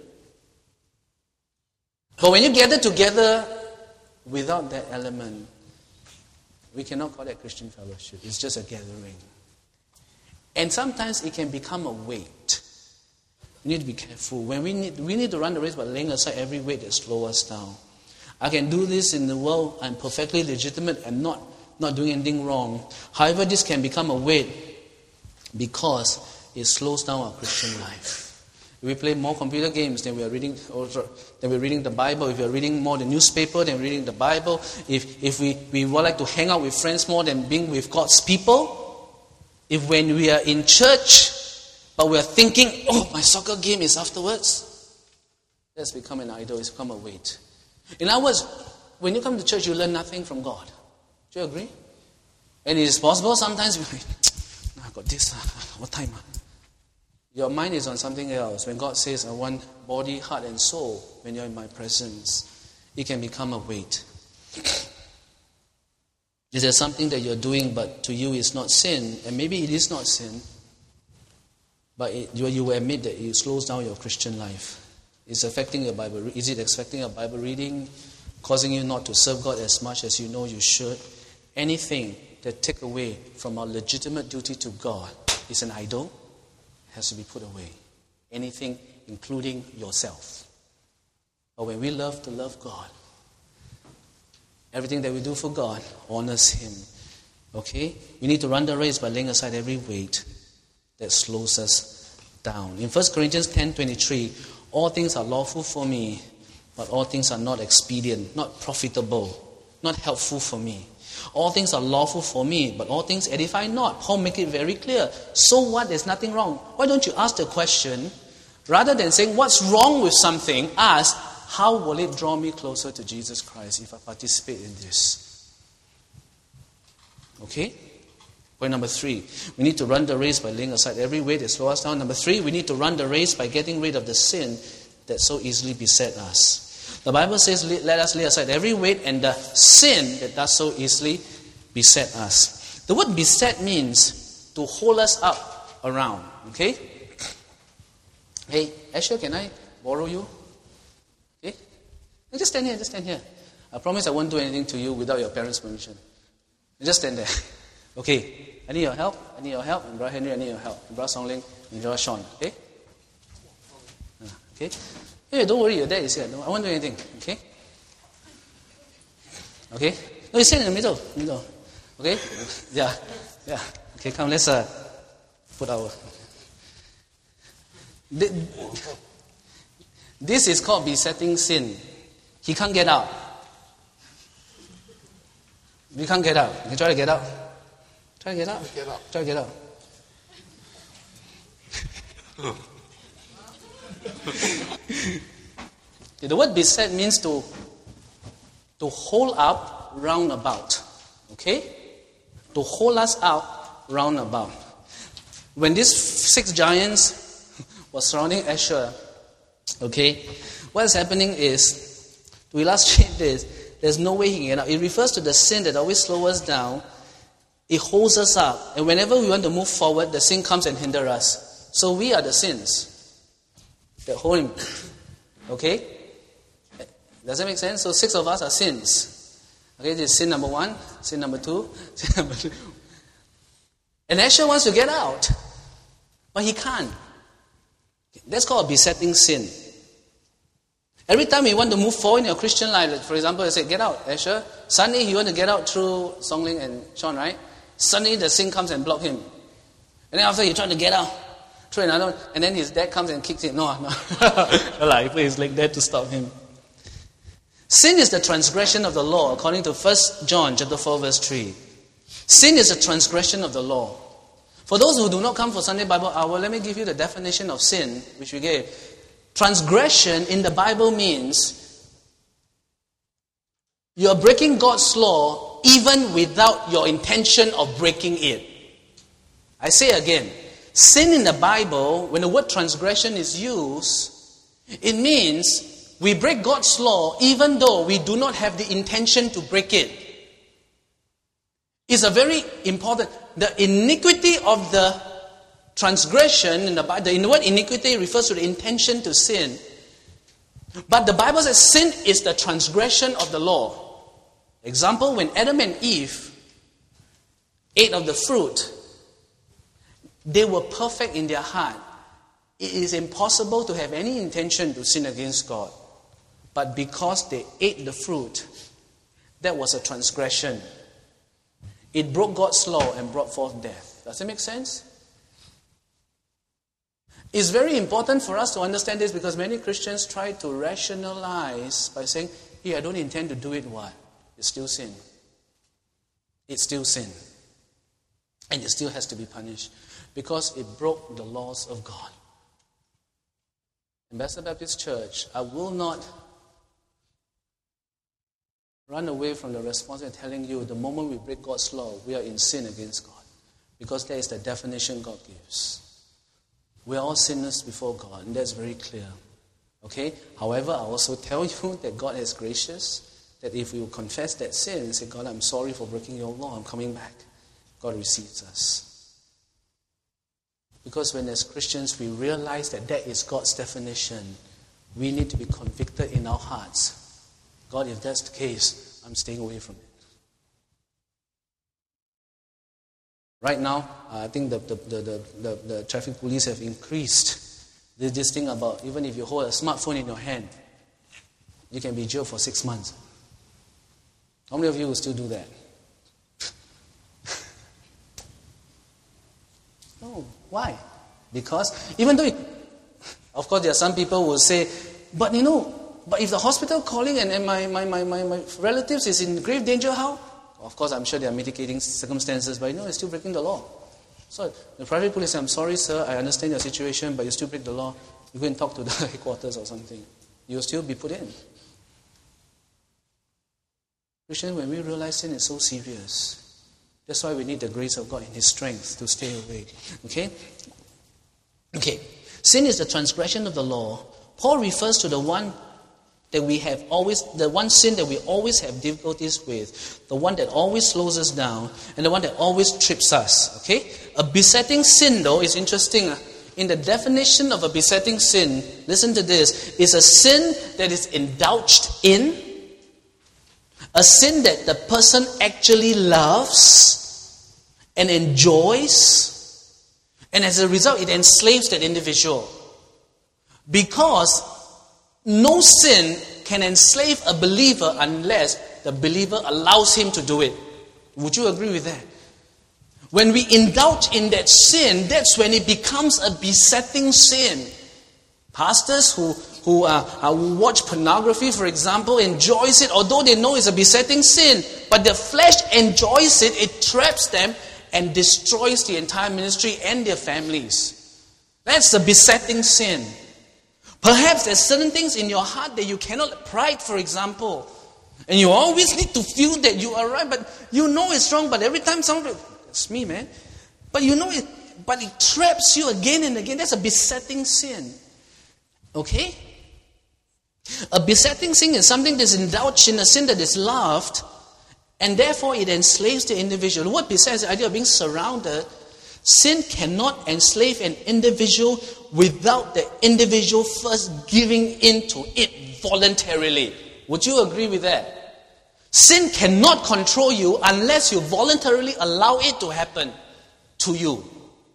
Speaker 1: But when you gather together without that element, we cannot call that Christian fellowship. It's just a gathering. And sometimes it can become a weight. We need to be careful. When we need, we need to run the race by laying aside every weight that slows us down. I can do this in the world. I'm perfectly legitimate. I'm not, not doing anything wrong. However, this can become a weight because it slows down our Christian life. If we play more computer games than we are reading, or than we're reading the Bible, if we are reading more the newspaper than reading the Bible, if if we, we would like to hang out with friends more than being with God's people, if when we are in church, but we are thinking, oh, my soccer game is afterwards, that's become an idol, it's become a weight. In other words, when you come to church, you learn nothing from God. Do you agree? And it is possible sometimes we think, I got this, what time? Your mind is on something else. When God says, I want body, heart, and soul when you're in my presence. it can become a weight. Is there something that you're doing but to you is not sin, and maybe it is not sin, but it, you, you will admit that it slows down your Christian life. It's affecting your Bible. Is it affecting your Bible reading, causing you not to serve God as much as you know you should? Anything that take away from our legitimate duty to God is an idol, has to be put away. Anything, including yourself. But when we love to love God, everything that we do for God honors Him. Okay? We need to run the race by laying aside every weight that slows us down. In First Corinthians ten twenty-three, all things are lawful for me, but all things are not expedient, not profitable, not helpful for me. All things are lawful for me, but all things edify not. Paul make it very clear. So what? There's nothing wrong. Why don't you ask the question, rather than saying, what's wrong with something, ask, how will it draw me closer to Jesus Christ if I participate in this? Okay? Point number three, we need to run the race by laying aside every weight that slows us down. Number three, we need to run the race by getting rid of the sin that so easily beset us. The Bible says, let us lay aside every weight and the sin that does so easily beset us. The word beset means to hold us up around. Okay? Hey, Asher, can I borrow you? Okay? Just stand here, just stand here. I promise I won't do anything to you without your parents' permission. Just stand there. Okay, I need your help. I need your help. And Brother Henry, I need your help. And Brother Song Ling and Brother Sean. Okay? Okay? Hey, don't worry, your dad is here. I won't do anything. Okay? Okay? No, you stand in the middle. Middle. Okay? Yeah. Yeah. Okay, come, let's uh, put our... This is called besetting sin. He can't get out. We can't get out. You can try to get out. Try to get out.
Speaker 2: Get out.
Speaker 1: Try to get out. The word beset means to to hold up round about. Okay? To hold us up round about. When these six giants were surrounding Asher, okay, what is happening is, to illustrate this, there's no way he can get out. It refers to the sin that always slows us down. It holds us up. And whenever we want to move forward, the sin comes and hinders us. So we are the sins that hold him. Okay? Does that make sense? So six of us are sins. Okay, this is sin number one, sin number two, sin number two. And Asher wants to get out, but he can't. That's called a besetting sin. Every time you want to move forward in your Christian life, like for example, I say, get out, Asher. Suddenly you want to get out through Song Ling and Sean, right? Suddenly the sin comes and blocks him. And then after you try to get out, through another one, and then his dad comes and kicks him. No, no. He put his leg there to stop him. Sin is the transgression of the law, according to First John chapter four, verse three. Sin is a transgression of the law. For those who do not come for Sunday Bible Hour, let me give you the definition of sin, which we gave. Transgression in the Bible means you are breaking God's law even without your intention of breaking it. I say again, sin in the Bible, when the word transgression is used, it means we break God's law even though we do not have the intention to break it. It's a very important, the iniquity of the transgression in the Bible, the word iniquity refers to the intention to sin. But the Bible says sin is the transgression of the law. Example, when Adam and Eve ate of the fruit, they were perfect in their heart. It is impossible to have any intention to sin against God. But because they ate the fruit, that was a transgression. It broke God's law and brought forth death. Does it make sense? It's very important for us to understand this because many Christians try to rationalize by saying, hey, I don't intend to do it, what? It's still sin. It's still sin. And it still has to be punished because it broke the laws of God. In Bethesda Baptist Church, I will not run away from the responsibility of telling you the moment we break God's law, we are in sin against God. Because that is the definition God gives. We are all sinners before God, and that's very clear. Okay? However, I also tell you that God is gracious, that if we will confess that sin and say, God, I'm sorry for breaking your law, I'm coming back, God receives us. Because when as Christians we realize that that is God's definition, we need to be convicted in our hearts. God, if that's the case, I'm staying away from it. Right now, I think the, the, the, the, the, the traffic police have increased this, this thing about even if you hold a smartphone in your hand, you can be jailed for six months. How many of you will still do that? No. Why? Because even though, it, of course, there are some people who will say, but you know, but if the hospital calling and, and my, my, my, my, my relatives is in grave danger, how? Of course, I'm sure there are mitigating circumstances, but you know, you're still breaking the law. So the private police say, I'm sorry, sir, I understand your situation, but you still break the law. You go and talk to the headquarters or something. You'll still be put in. Christians, when we realize sin is so serious, that's why we need the grace of God and His strength to stay away. Okay? Okay. Sin is the transgression of the law. Paul refers to the one that we have always, the one sin that we always have difficulties with, the one that always slows us down, and the one that always trips us. Okay? A besetting sin, though, is interesting. In the definition of a besetting sin, listen to this, is a sin that is indulged in, a sin that the person actually loves and enjoys, and as a result, it enslaves that individual. Because no sin can enslave a believer unless the believer allows him to do it. Would you agree with that? When we indulge in that sin, that's when it becomes a besetting sin. Pastors who who, uh, who watch pornography, for example, enjoys it, although they know it's a besetting sin, but the flesh enjoys it, it traps them and destroys the entire ministry and their families. That's the besetting sin. Perhaps there's certain things in your heart that you cannot, pride, for example, and you always need to feel that you are right, but you know it's wrong, but every time someone, it's me, man, but you know it, but it traps you again and again. That's a besetting sin. Okay? A besetting sin is something that's indulged in, a sin that is loved, and therefore it enslaves the individual. The word beset is the idea of being surrounded. Sin cannot enslave an individual without the individual first giving in to it voluntarily. Would you agree with that? Sin cannot control you unless you voluntarily allow it to happen to you.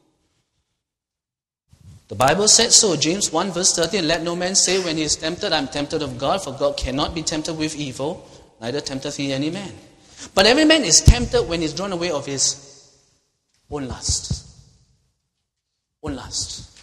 Speaker 1: The Bible said so, James one verse thirteen, let no man say when he is tempted, I am tempted of God, for God cannot be tempted with evil, neither tempteth he any man. But every man is tempted when he is drawn away of his own lust. Own lust.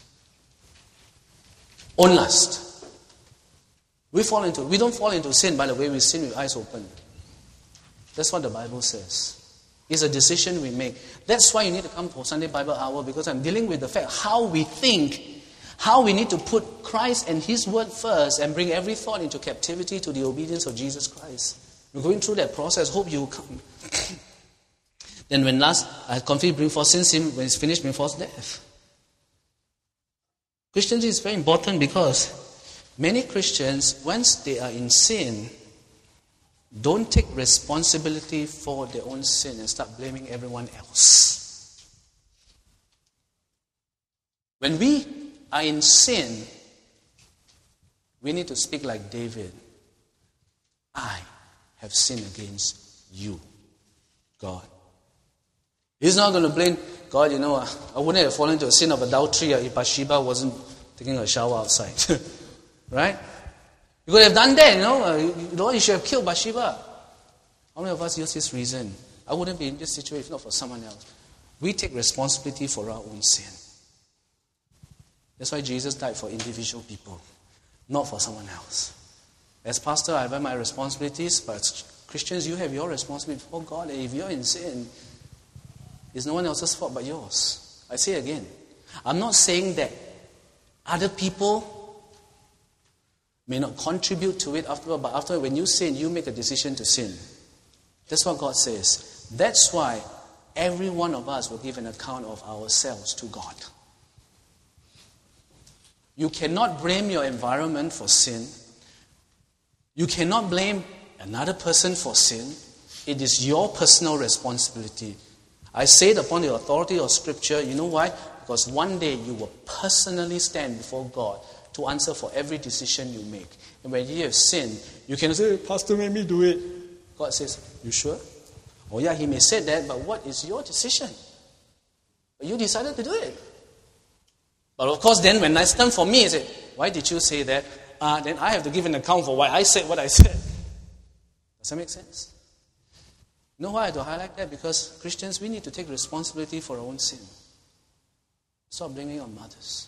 Speaker 1: Own lust. We fall into, we don't fall into sin by the way we sin with eyes open. That's what the Bible says. It's a decision we make. That's why you need to come for Sunday Bible Hour, because I'm dealing with the fact how we think, how we need to put Christ and His Word first and bring every thought into captivity to the obedience of Jesus Christ. We're going through that process. Hope you will come. Then when last, I confidently bring forth sin, sin, when it's finished, bring forth death. Christianity is very important because many Christians, once they are in sin, don't take responsibility for their own sin and start blaming everyone else. When we are in sin, we need to speak like David. I have sinned against you, God. He's not going to blame God. You know, I wouldn't have fallen into a sin of adultery if Bathsheba wasn't taking a shower outside. Right? You could have done that, you know. You know, you should have killed Bathsheba. How many of us use this reason? I wouldn't be in this situation if not for someone else. We take responsibility for our own sin. That's why Jesus died for individual people, not for someone else. As pastor, I have my responsibilities, but Christians, you have your responsibility for God. And if you're in sin, it's no one else's fault but yours. I say again, I'm not saying that other people may not contribute to it afterward, but after when you sin, you make a decision to sin. That's what God says. That's why every one of us will give an account of ourselves to God. You cannot blame your environment for sin. You cannot blame another person for sin. It is your personal responsibility. I say it upon the authority of Scripture. You know why? Because one day you will personally stand before God to answer for every decision you make. And when you have sinned, you can say, Pastor made me do it. God says, you sure? Oh yeah, he may say that, but what is your decision? You decided to do it. But of course, then when it's time for me, I say, why did you say that? Uh, then I have to give an account for why I said what I said. Does that make sense? You know why I do highlight that? Because Christians, we need to take responsibility for our own sin. Stop blaming on others.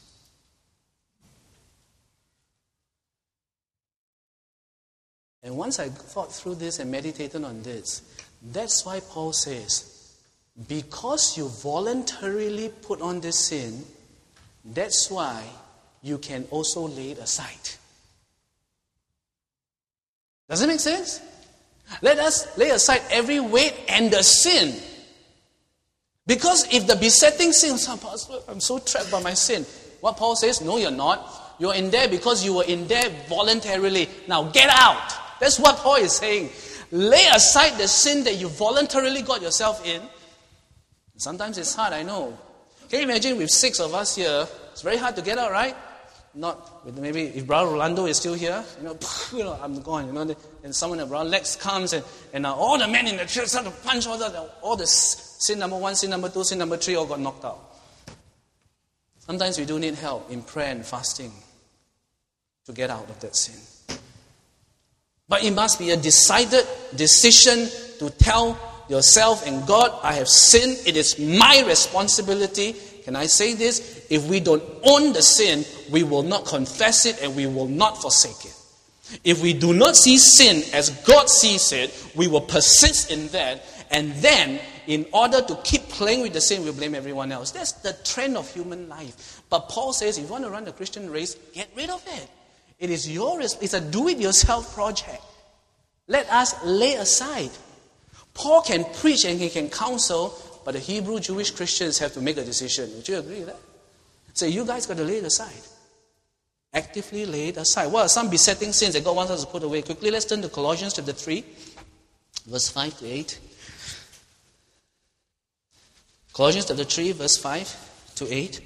Speaker 1: And once I thought through this and meditated on this, that's why Paul says, because you voluntarily put on this sin, that's why you can also lay it aside. Does it make sense? Let us lay aside every weight and the sin. Because if the besetting sin, I'm so trapped by my sin. What Paul says, no, you're not. You're in there because you were in there voluntarily. Now get out. That's what Paul is saying. Lay aside the sin that you voluntarily got yourself in. Sometimes it's hard, I know. Can you imagine with six of us here, it's very hard to get out, right? Not with maybe if Brother Rolando is still here, you know, you know, I'm gone, you know, and someone at Brother Lex comes and, and uh, all the men in the church start to punch all the, all the sin number one, sin number two, sin number three all got knocked out. Sometimes we do need help in prayer and fasting to get out of that sin. But it must be a decided decision to tell yourself and God, I have sinned. It is my responsibility. Can I say this? If we don't own the sin, we will not confess it and we will not forsake it. If we do not see sin as God sees it, we will persist in that. And then, in order to keep playing with the sin, we blame everyone else. That's the trend of human life. But Paul says, if you want to run the Christian race, get rid of it. It is your, it's a do-it-yourself project. Let us lay aside. Paul can preach and he can counsel, but the Hebrew Jewish Christians have to make a decision. Would you agree with that? So you guys got to lay it aside. Actively lay it aside. What are some besetting sins that God wants us to put away? Quickly, let's turn to Colossians chapter three, verse five to eight. Colossians chapter three, verse five to eight.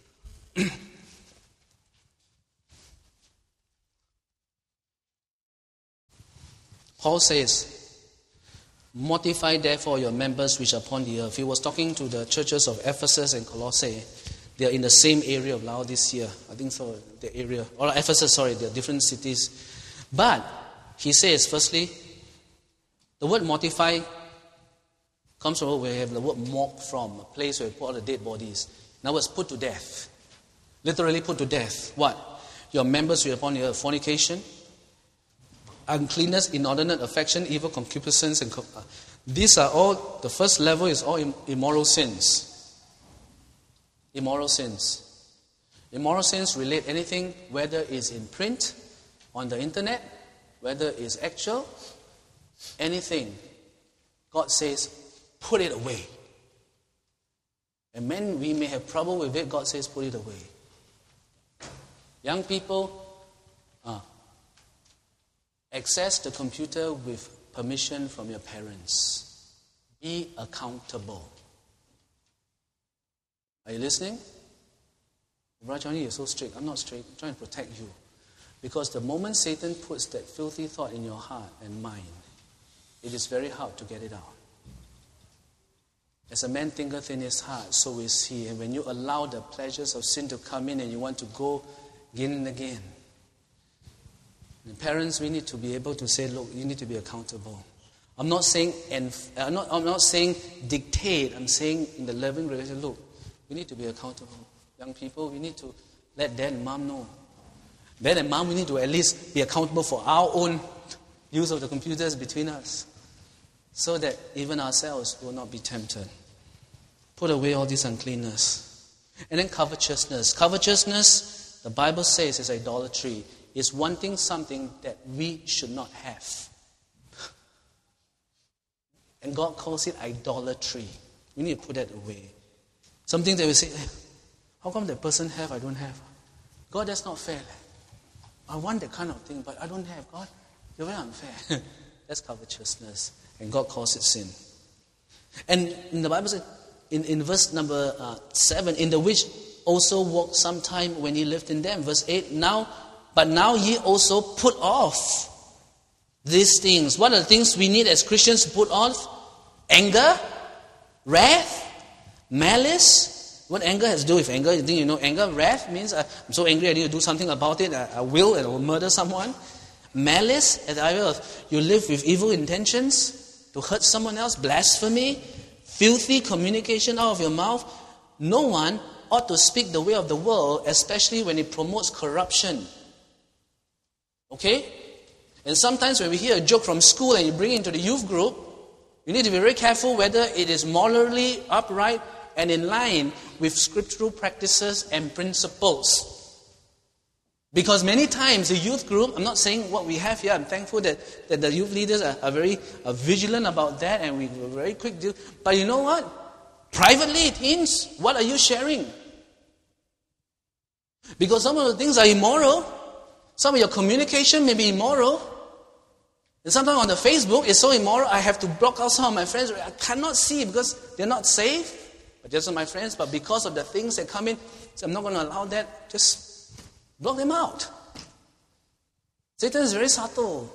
Speaker 1: Paul says, mortify therefore your members which are upon the earth. He was talking to the churches of Ephesus and Colossae. They are in the same area of Laodicea. I think so, the area. Or Ephesus, sorry, they are different cities. But, he says, firstly, the word mortify comes from where we have the word mock from, a place where we put all the dead bodies. In other words, put to death. Literally put to death. What? Your members which are upon the earth. Fornication, uncleanness, inordinate affection, evil concupiscence, and uh, these are all, the first level is all immoral sins. Immoral sins. Immoral sins relate anything, whether it's in print, on the internet, whether it's actual, anything. God says, put it away. And when we may have trouble with it, God says, put it away. Young people, uh, access the computer with permission from your parents. Be accountable. Are you listening? Brother Johnny, you're so strict. I'm not strict. I'm trying to protect you. Because the moment Satan puts that filthy thought in your heart and mind, it is very hard to get it out. As a man thinketh in his heart, so is he. And when you allow the pleasures of sin to come in and you want to go again and again, and parents, we need to be able to say, look, you need to be accountable. I'm not saying, and I'm not, I'm not saying dictate. I'm saying in the loving relationship, look, we need to be accountable. Young people, we need to let dad and mom know. Dad and mom, we need to at least be accountable for our own use of the computers between us, so that even ourselves will not be tempted. Put away all this uncleanness. And then covetousness. Covetousness, the Bible says, is idolatry. It's wanting something that we should not have. And God calls it idolatry. We need to put that away. Something that we say, hey, how come that person have, I don't have? God, that's not fair. I want that kind of thing, but I don't have. God, you're very unfair. That's covetousness. And God calls it sin. And in the Bible says, in, in verse number uh, seven, in the which also walked sometime when he lived in them. Verse eight, now, but now ye also put off these things. What are the things we need as Christians to put off? Anger, wrath, malice. What anger has to do with anger? You think you know anger? Wrath means uh, I'm so angry I need to do something about it. I, I will and I will murder someone. Malice, as I will, you live with evil intentions to hurt someone else. Blasphemy, filthy communication out of your mouth. No one ought to speak the way of the world, especially when it promotes corruption. Okay? And sometimes when we hear a joke from school and you bring it into the youth group, you need to be very careful whether it is morally upright and in line with scriptural practices and principles. Because many times the youth group, I'm not saying what we have here, I'm thankful that, that the youth leaders are, are very are vigilant about that and we were very quick to, but you know what? Privately, teens, what are you sharing? Because some of the things are immoral. Some of your communication may be immoral. And sometimes on the Facebook, it's so immoral, I have to block out some of my friends. I cannot see because they're not safe. But they're my friends. But because of the things that come in, so I'm not going to allow that. Just block them out. Satan is very subtle.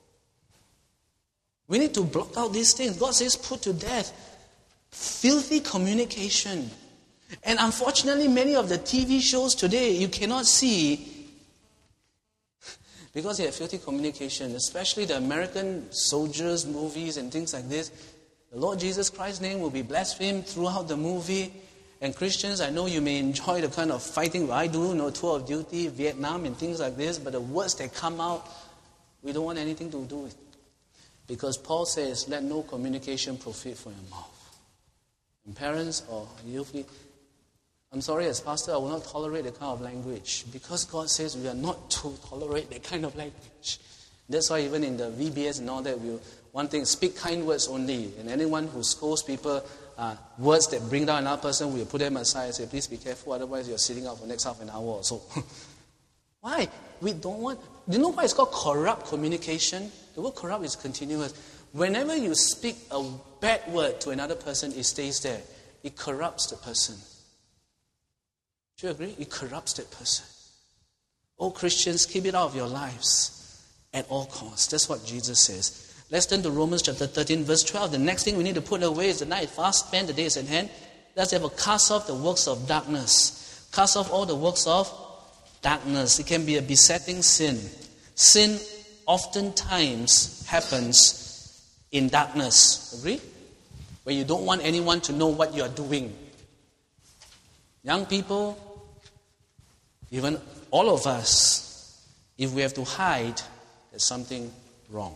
Speaker 1: We need to block out these things. God says put to death filthy communication. And unfortunately, many of the T V shows today, you cannot see because they have filthy communication, especially the American soldiers movies and things like this. The Lord Jesus Christ's name will be blasphemed throughout the movie. And Christians, I know you may enjoy the kind of fighting I do, you know, tour of duty, Vietnam and things like this, but the words that come out, we don't want anything to do with. Because Paul says, let no communication proceed from your mouth. And parents or youth, I'm sorry, as pastor, I will not tolerate that kind of language. Because God says we are not to tolerate that kind of language. That's why even in the V B S and all that, we one thing, speak kind words only. And anyone who scolds people, uh, words that bring down another person, we'll put them aside and say, please be careful, otherwise you're sitting out for the next half an hour or so. Why? We don't want... Do you know why it's called corrupt communication? The word corrupt is continuous. Whenever you speak a bad word to another person, it stays there. It corrupts the person. Do you agree? It corrupts that person. Oh, Christians, keep it out of your lives at all costs. That's what Jesus says. Let's turn to Romans chapter thirteen, verse twelve. The next thing we need to put away is the night fast spent, the day is at hand. Let's have a cast off the works of darkness. Cast off all the works of darkness. It can be a besetting sin. Sin oftentimes happens in darkness. Agree? Where you don't want anyone to know what you are doing. Young people, even all of us, if we have to hide, there's something wrong.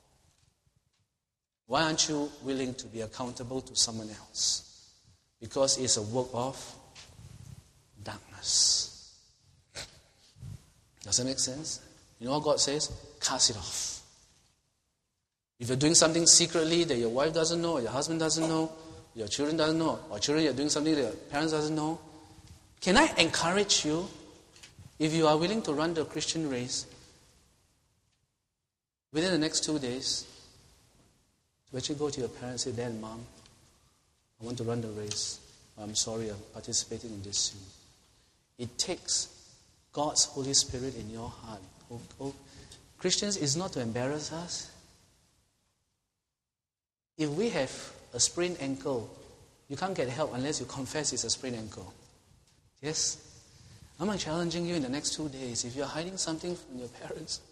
Speaker 1: Why aren't you willing to be accountable to someone else? Because it's a work of darkness. Does that make sense? You know what God says? Cast it off. If you're doing something secretly that your wife doesn't know, or your husband doesn't know, your children doesn't know, or children you're doing something that your parents doesn't know, can I encourage you, if you are willing to run the Christian race, within the next two days, to actually go to your parents and say, Dad, Mom, I want to run the race. I'm sorry I'm participating in this sin. It takes God's Holy Spirit in your heart. Oh, oh, Christians, is not to embarrass us. If we have a sprained ankle, you can't get help unless you confess it's a sprained ankle. Yes? I'm challenging you in the next two days. If you're hiding something from your parents,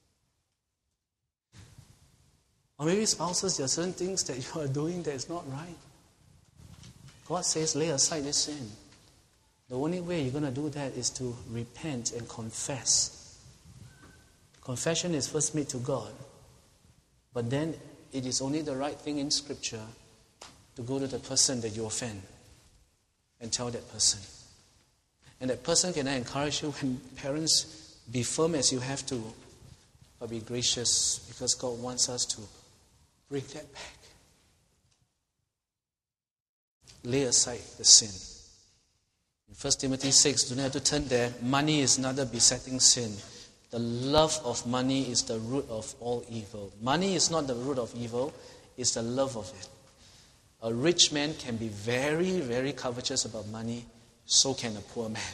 Speaker 1: or maybe spouses, there are certain things that you are doing that is not right. God says, lay aside this sin. The only way you're going to do that is to repent and confess. Confession is first made to God. But then it is only the right thing in Scripture to go to the person that you offend and tell that person. And that person can encourage you when parents, be firm as you have to, but be gracious because God wants us to bring that back. Lay aside the sin. In First Timothy six, do not have to turn there. Money is another besetting sin. The love of money is the root of all evil. Money is not the root of evil, it's the love of it. A rich man can be very, very covetous about money, so can a poor man.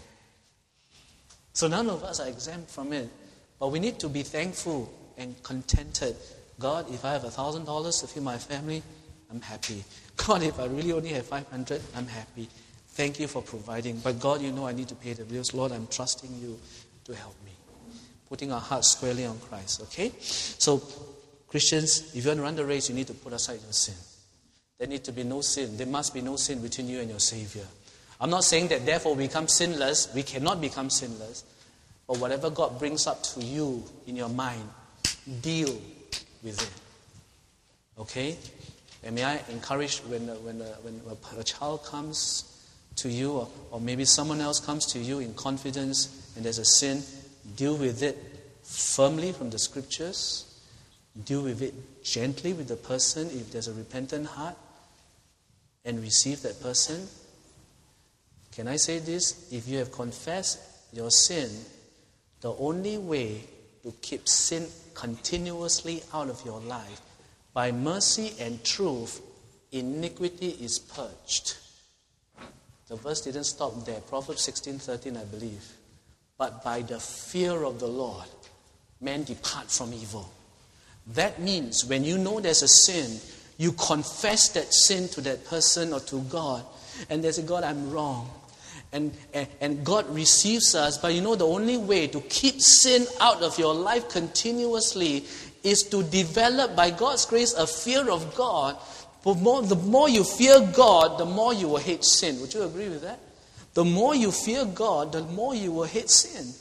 Speaker 1: So none of us are exempt from it. But we need to be thankful and contented. God, if I have a thousand dollars to feed my family, I'm happy. God, if I really only have five hundred, I'm happy. Thank you for providing. But God, you know I need to pay the bills. Lord, I'm trusting you to help me. Putting our hearts squarely on Christ, okay? So, Christians, if you want to run the race, you need to put aside your sin. There need to be no sin. There must be no sin between you and your Savior. I'm not saying that therefore we become sinless. We cannot become sinless. But whatever God brings up to you in your mind, deal with it. Okay? And may I encourage when a, when a, when a child comes to you, or, or maybe someone else comes to you in confidence and there's a sin, deal with it firmly from the scriptures. Deal with it gently with the person if there's a repentant heart, and receive that person. Can I say this? If you have confessed your sin, the only way to keep sin continuously out of your life, by mercy and truth, iniquity is purged. The verse didn't stop there. Proverbs sixteen thirteen, I believe. But by the fear of the Lord, men depart from evil. That means when you know there's a sin, you confess that sin to that person or to God. And they say, God, I'm wrong. And, and, and God receives us. But you know the only way to keep sin out of your life continuously is to develop, by God's grace, a fear of God. But more, the more you fear God, the more you will hate sin. Would you agree with that? The more you fear God, the more you will hate sin.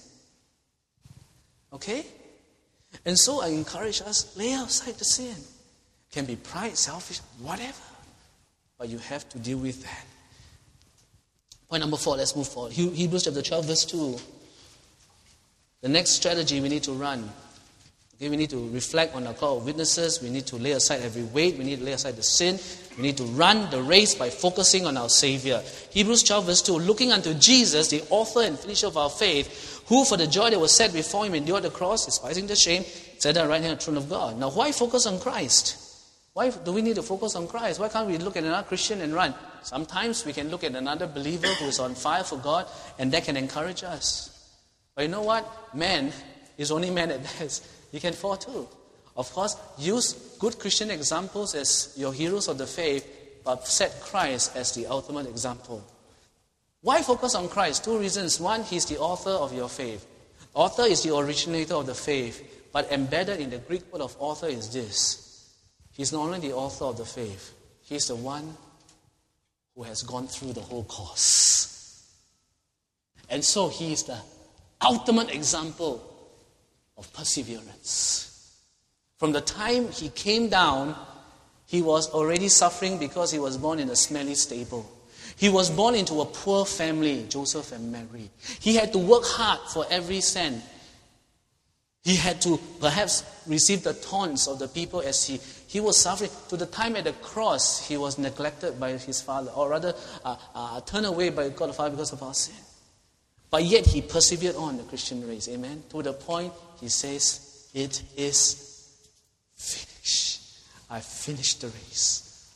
Speaker 1: Okay? And so I encourage us, lay aside the sin. It can be pride, selfish, whatever. But you have to deal with that. Point number four, let's move forward. Hebrews chapter twelve, verse two. The next strategy we need to run. Okay, we need to reflect on our cloud of witnesses. We need to lay aside every weight. We need to lay aside the sin. We need to run the race by focusing on our Savior. Hebrews twelve, verse two. Looking unto Jesus, the author and finisher of our faith, who for the joy that was set before him endured the cross, despising the shame, sat at the right hand of the throne of God. Now, why focus on Christ? Why do we need to focus on Christ? Why can't we look at another Christian and run? Sometimes we can look at another believer who is on fire for God, and that can encourage us. But you know what? Man is only man at best. He can fall too. Of course, use good Christian examples as your heroes of the faith, but set Christ as the ultimate example. Why focus on Christ? Two reasons. One, he's the author of your faith. Author is the originator of the faith, but embedded in the Greek word of author is this. He's not only the author of the faith, he's the one who has gone through the whole course. And so he is the ultimate example of perseverance. From the time he came down, he was already suffering because he was born in a smelly stable. He was born into a poor family, Joseph and Mary. He had to work hard for every cent. He had to perhaps receive the taunts of the people as he, he was suffering. To the time at the cross, he was neglected by his father, or rather uh, uh, turned away by God the Father because of our sin. But yet he persevered on the Christian race, amen? To the point he says, it is finished. I finished the race.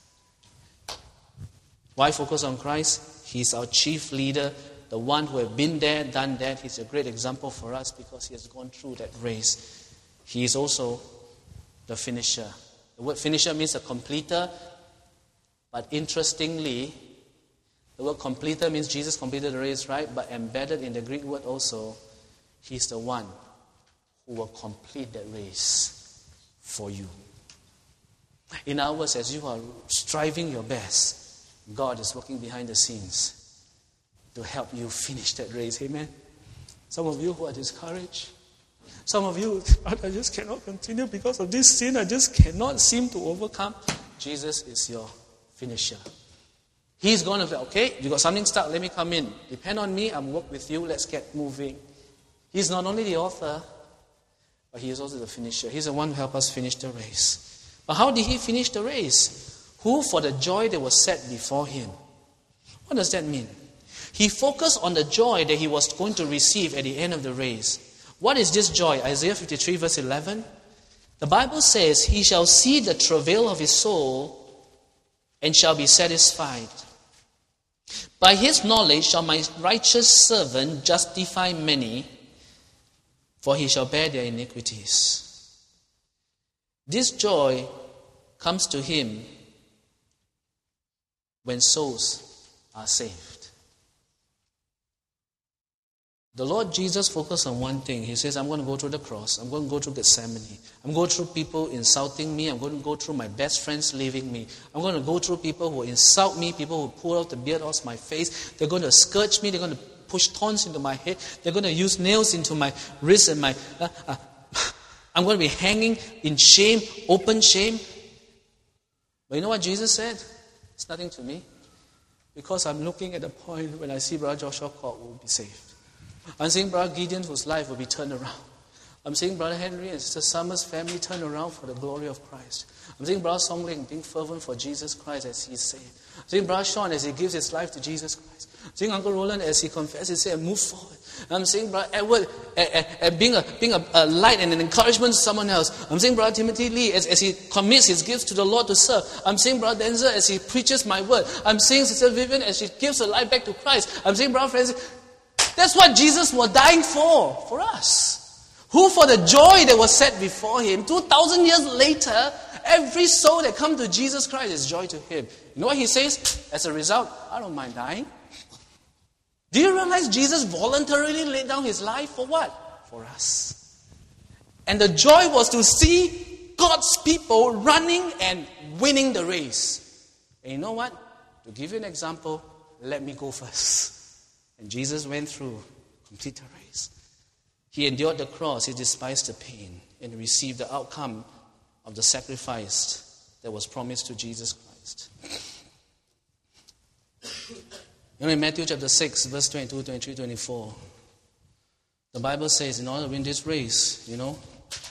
Speaker 1: Why focus on Christ? He's our chief leader. The one who has been there, done that. He's a great example for us because he has gone through that race. He is also the finisher. The word finisher means a completer. But interestingly, the word completer means Jesus completed the race, right? But embedded in the Greek word also, he's the one who will complete that race for you. In other words, as you are striving your best, God is working behind the scenes to help you finish that race. Amen. Some of you who are discouraged, some of you, I just cannot continue because of this sin. I just cannot seem to overcome. Jesus is your finisher. He's going to say, okay, you got something stuck, let me come in. Depend on me, I'll work with you, let's get moving. He's not only the author, but he is also the finisher. He's the one who helped us finish the race. But how did he finish the race? Who for the joy that was set before him. What does that mean? He focused on the joy that he was going to receive at the end of the race. What is this joy? Isaiah fifty-three verse eleven. The Bible says, he shall see the travail of his soul and shall be satisfied. By his knowledge shall my righteous servant justify many, for he shall bear their iniquities. This joy comes to him when souls are saved. The Lord Jesus focused on one thing. He says, I'm going to go through the cross. I'm going to go through Gethsemane. I'm going through people insulting me. I'm going to go through my best friends leaving me. I'm going to go through people who insult me, people who pull out the beard off my face. They're going to scourge me. They're going to push thorns into my head. They're going to use nails into my wrists and my... Uh, uh, I'm going to be hanging in shame, open shame. But you know what Jesus said? It's nothing to me. Because I'm looking at the point when I see Brother Joshua Court will be saved. I'm seeing Brother Gideon whose life will be turned around. I'm seeing Brother Henry and Sister Summers' family turn around for the glory of Christ. I'm seeing Brother Song Ling being fervent for Jesus Christ as he's saved. I'm seeing Brother Sean as he gives his life to Jesus Christ. I'm seeing Uncle Roland as he confesses and move forward. I'm seeing Brother Edward uh, uh, being, a, being a, a light and an encouragement to someone else. I'm seeing Brother Timothy Lee as, as he commits his gifts to the Lord to serve. I'm seeing Brother Denzel as he preaches my word. I'm seeing Sister Vivian as she gives her life back to Christ. I'm seeing Brother Francis. That's what Jesus was dying for, for us. Who for the joy that was set before him, two thousand years later, every soul that comes to Jesus Christ is joy to him. You know what he says? As a result, I don't mind dying. Do you realize Jesus voluntarily laid down his life for what? For us. And the joy was to see God's people running and winning the race. And you know what? To give you an example, let me go first. And Jesus went through, complete the race. He endured the cross, he despised the pain, and received the outcome of the sacrifice that was promised to Jesus Christ. You know, in Matthew chapter six, verse twenty-two, twenty-three, twenty-four, the Bible says, in order to win this race, you know,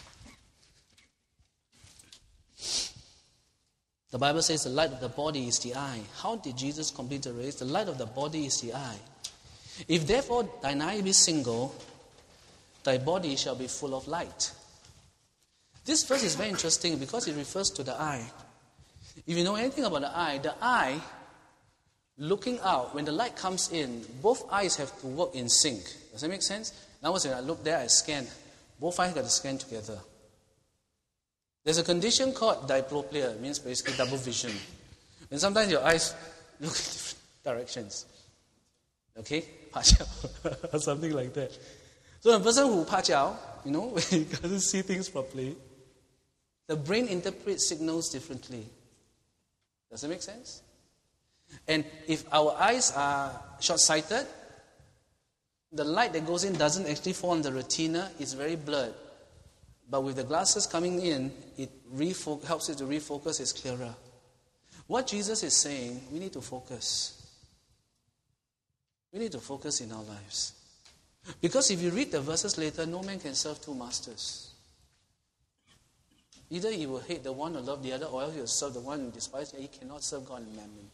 Speaker 1: the Bible says the light of the body is the eye. How did Jesus complete the race? The light of the body is the eye. If therefore thine eye be single, thy body shall be full of light. This verse is very interesting because it refers to the eye. If you know anything about the eye, the eye, looking out, when the light comes in, both eyes have to work in sync. Does that make sense? Now, when I look there, I scan. Both eyes got to scan together. There's a condition called diplopia. It means basically double vision. And sometimes your eyes look in different directions. Okay? Pajiao. Or something like that. So a person who pajiao, you know, when he doesn't see things properly, the brain interprets signals differently. Does that make sense? And if our eyes are short-sighted, the light that goes in doesn't actually fall on the retina, it's very blurred. But with the glasses coming in, it refo- helps it to refocus, it's clearer. What Jesus is saying, we need to focus. We need to focus in our lives. Because if you read the verses later, no man can serve two masters. Either he will hate the one or love the other, or else he will serve the one and despise the other. He cannot serve God and mammon.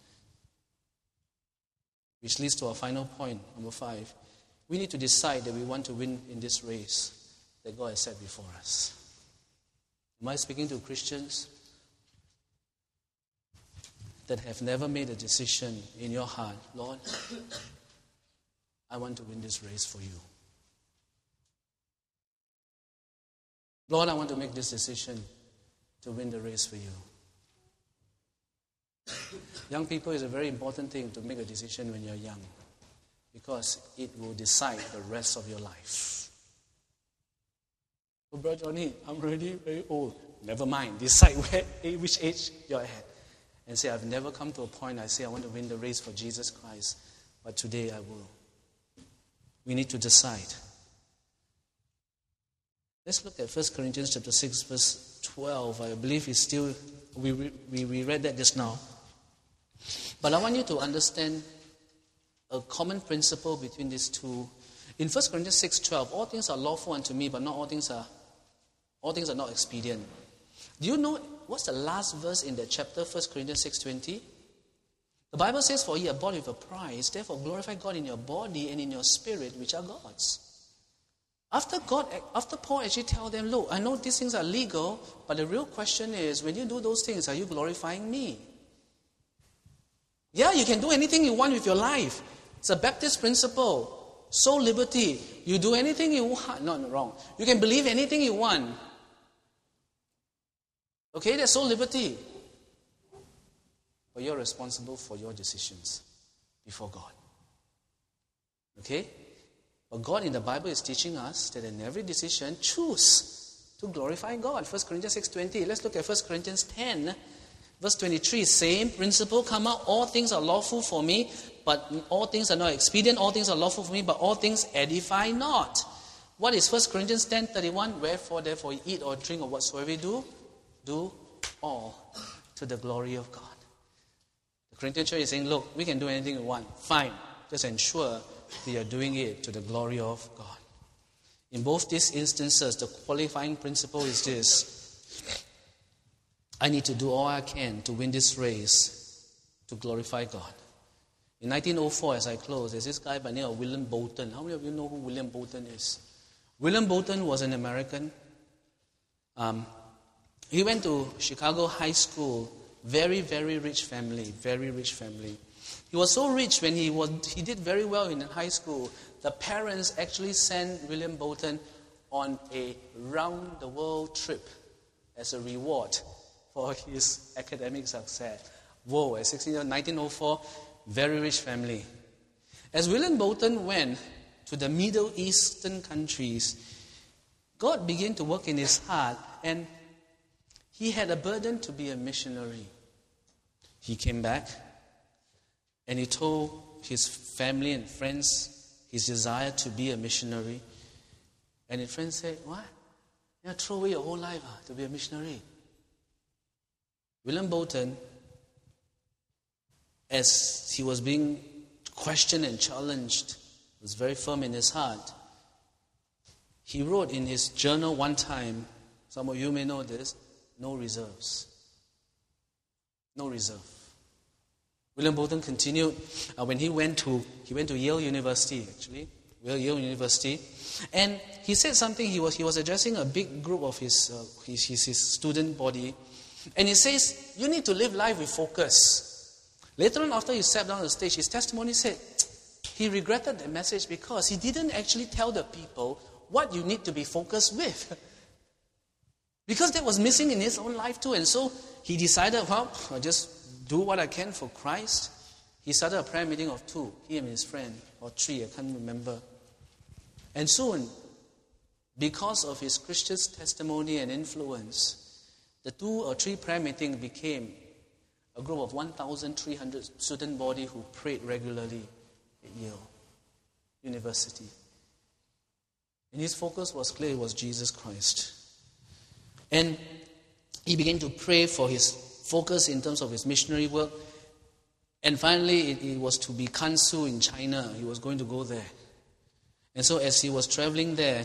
Speaker 1: Which leads to our final point, number five. We need to decide that we want to win in this race that God has set before us. Am I speaking to Christians that have never made a decision in your heart? Lord, I want to win this race for you. Lord, I want to make this decision to win the race for you. Young people, is a very important thing to make a decision when you're young, because it will decide the rest of your life. Oh, Brother Johnny, I'm already very old. Never mind. Decide where, which age you're at. And say, I've never come to a point I say I want to win the race for Jesus Christ, but today I will. We need to decide. Let's look at First Corinthians chapter six, verse twelve. I believe it's still, we, we, we read that just now. But I want you to understand a common principle between these two. In First Corinthians six twelve, all things are lawful unto me, but not all things are all things are not expedient. Do you know what's the last verse in that chapter, First Corinthians six twenty? The Bible says, for ye are bought with a price, therefore glorify God in your body and in your spirit, which are God's. After God, after Paul actually tell them, look, I know these things are legal, but the real question is, when you do those things, are you glorifying me? Yeah, you can do anything you want with your life. It's a Baptist principle. Soul liberty. You do anything you want. No, no, wrong. You can believe anything you want. Okay, that's soul liberty. But you're responsible for your decisions before God. Okay? But God in the Bible is teaching us that in every decision, choose to glorify God. First Corinthians six twenty. Let's look at First Corinthians ten, verse twenty-three. Same principle come out. All things are lawful for me, but all things are not expedient. All things are lawful for me, but all things edify not. What is First Corinthians ten thirty-one? Wherefore, therefore, you eat or drink or whatsoever you do, do all to the glory of God. The Corinthian church is saying, look, we can do anything we want. Fine. Just ensure that you're doing it to the glory of God. In both these instances, the qualifying principle is this. I need to do all I can to win this race to glorify God. In nineteen oh four, as I close, there's this guy by the name of William Bolton. How many of you know who William Bolton is? William Bolton was an American. Um, he went to Chicago High School. Very, very rich family. Very rich family. He was so rich when he was he did very well in high school. The parents actually sent William Bolton on a round-the-world trip as a reward for his academic success. Whoa, at sixteen, nineteen oh four, very rich family. As William Bolton went to the Middle Eastern countries, God began to work in his heart, and he had a burden to be a missionary. He came back, and he told his family and friends his desire to be a missionary. And his friends said, what? You throw away your whole life ah, to be a missionary. William Bolton, as he was being questioned and challenged, was very firm in his heart. He wrote in his journal one time, some of you may know this, no reserves. No reserve. William Bolton continued uh, when he went to he went to Yale University, actually, Yale, Yale University, and he said something. He was he was addressing a big group of his, uh, his his his student body, and he says, "You need to live life with focus." Later on, after he sat down on the stage, his testimony said he regretted the message because he didn't actually tell the people what you need to be focused with, because that was missing in his own life too. And so he decided, well, I'll just do what I can for Christ. He started a prayer meeting of two, he and his friend, or three, I can't remember. And soon, because of his Christian testimony and influence, the two or three prayer meeting became a group of one thousand three hundred student body who prayed regularly at Yale University. And his focus was clear, it was Jesus Christ. And he began to pray for his focus in terms of his missionary work. And finally, it, it was to be Kansu in China. He was going to go there. And so as he was traveling there,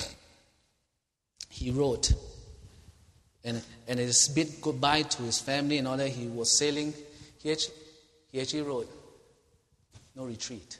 Speaker 1: he wrote, and, and his bid goodbye to his family and all that, he was sailing. He actually, he actually wrote, no retreat.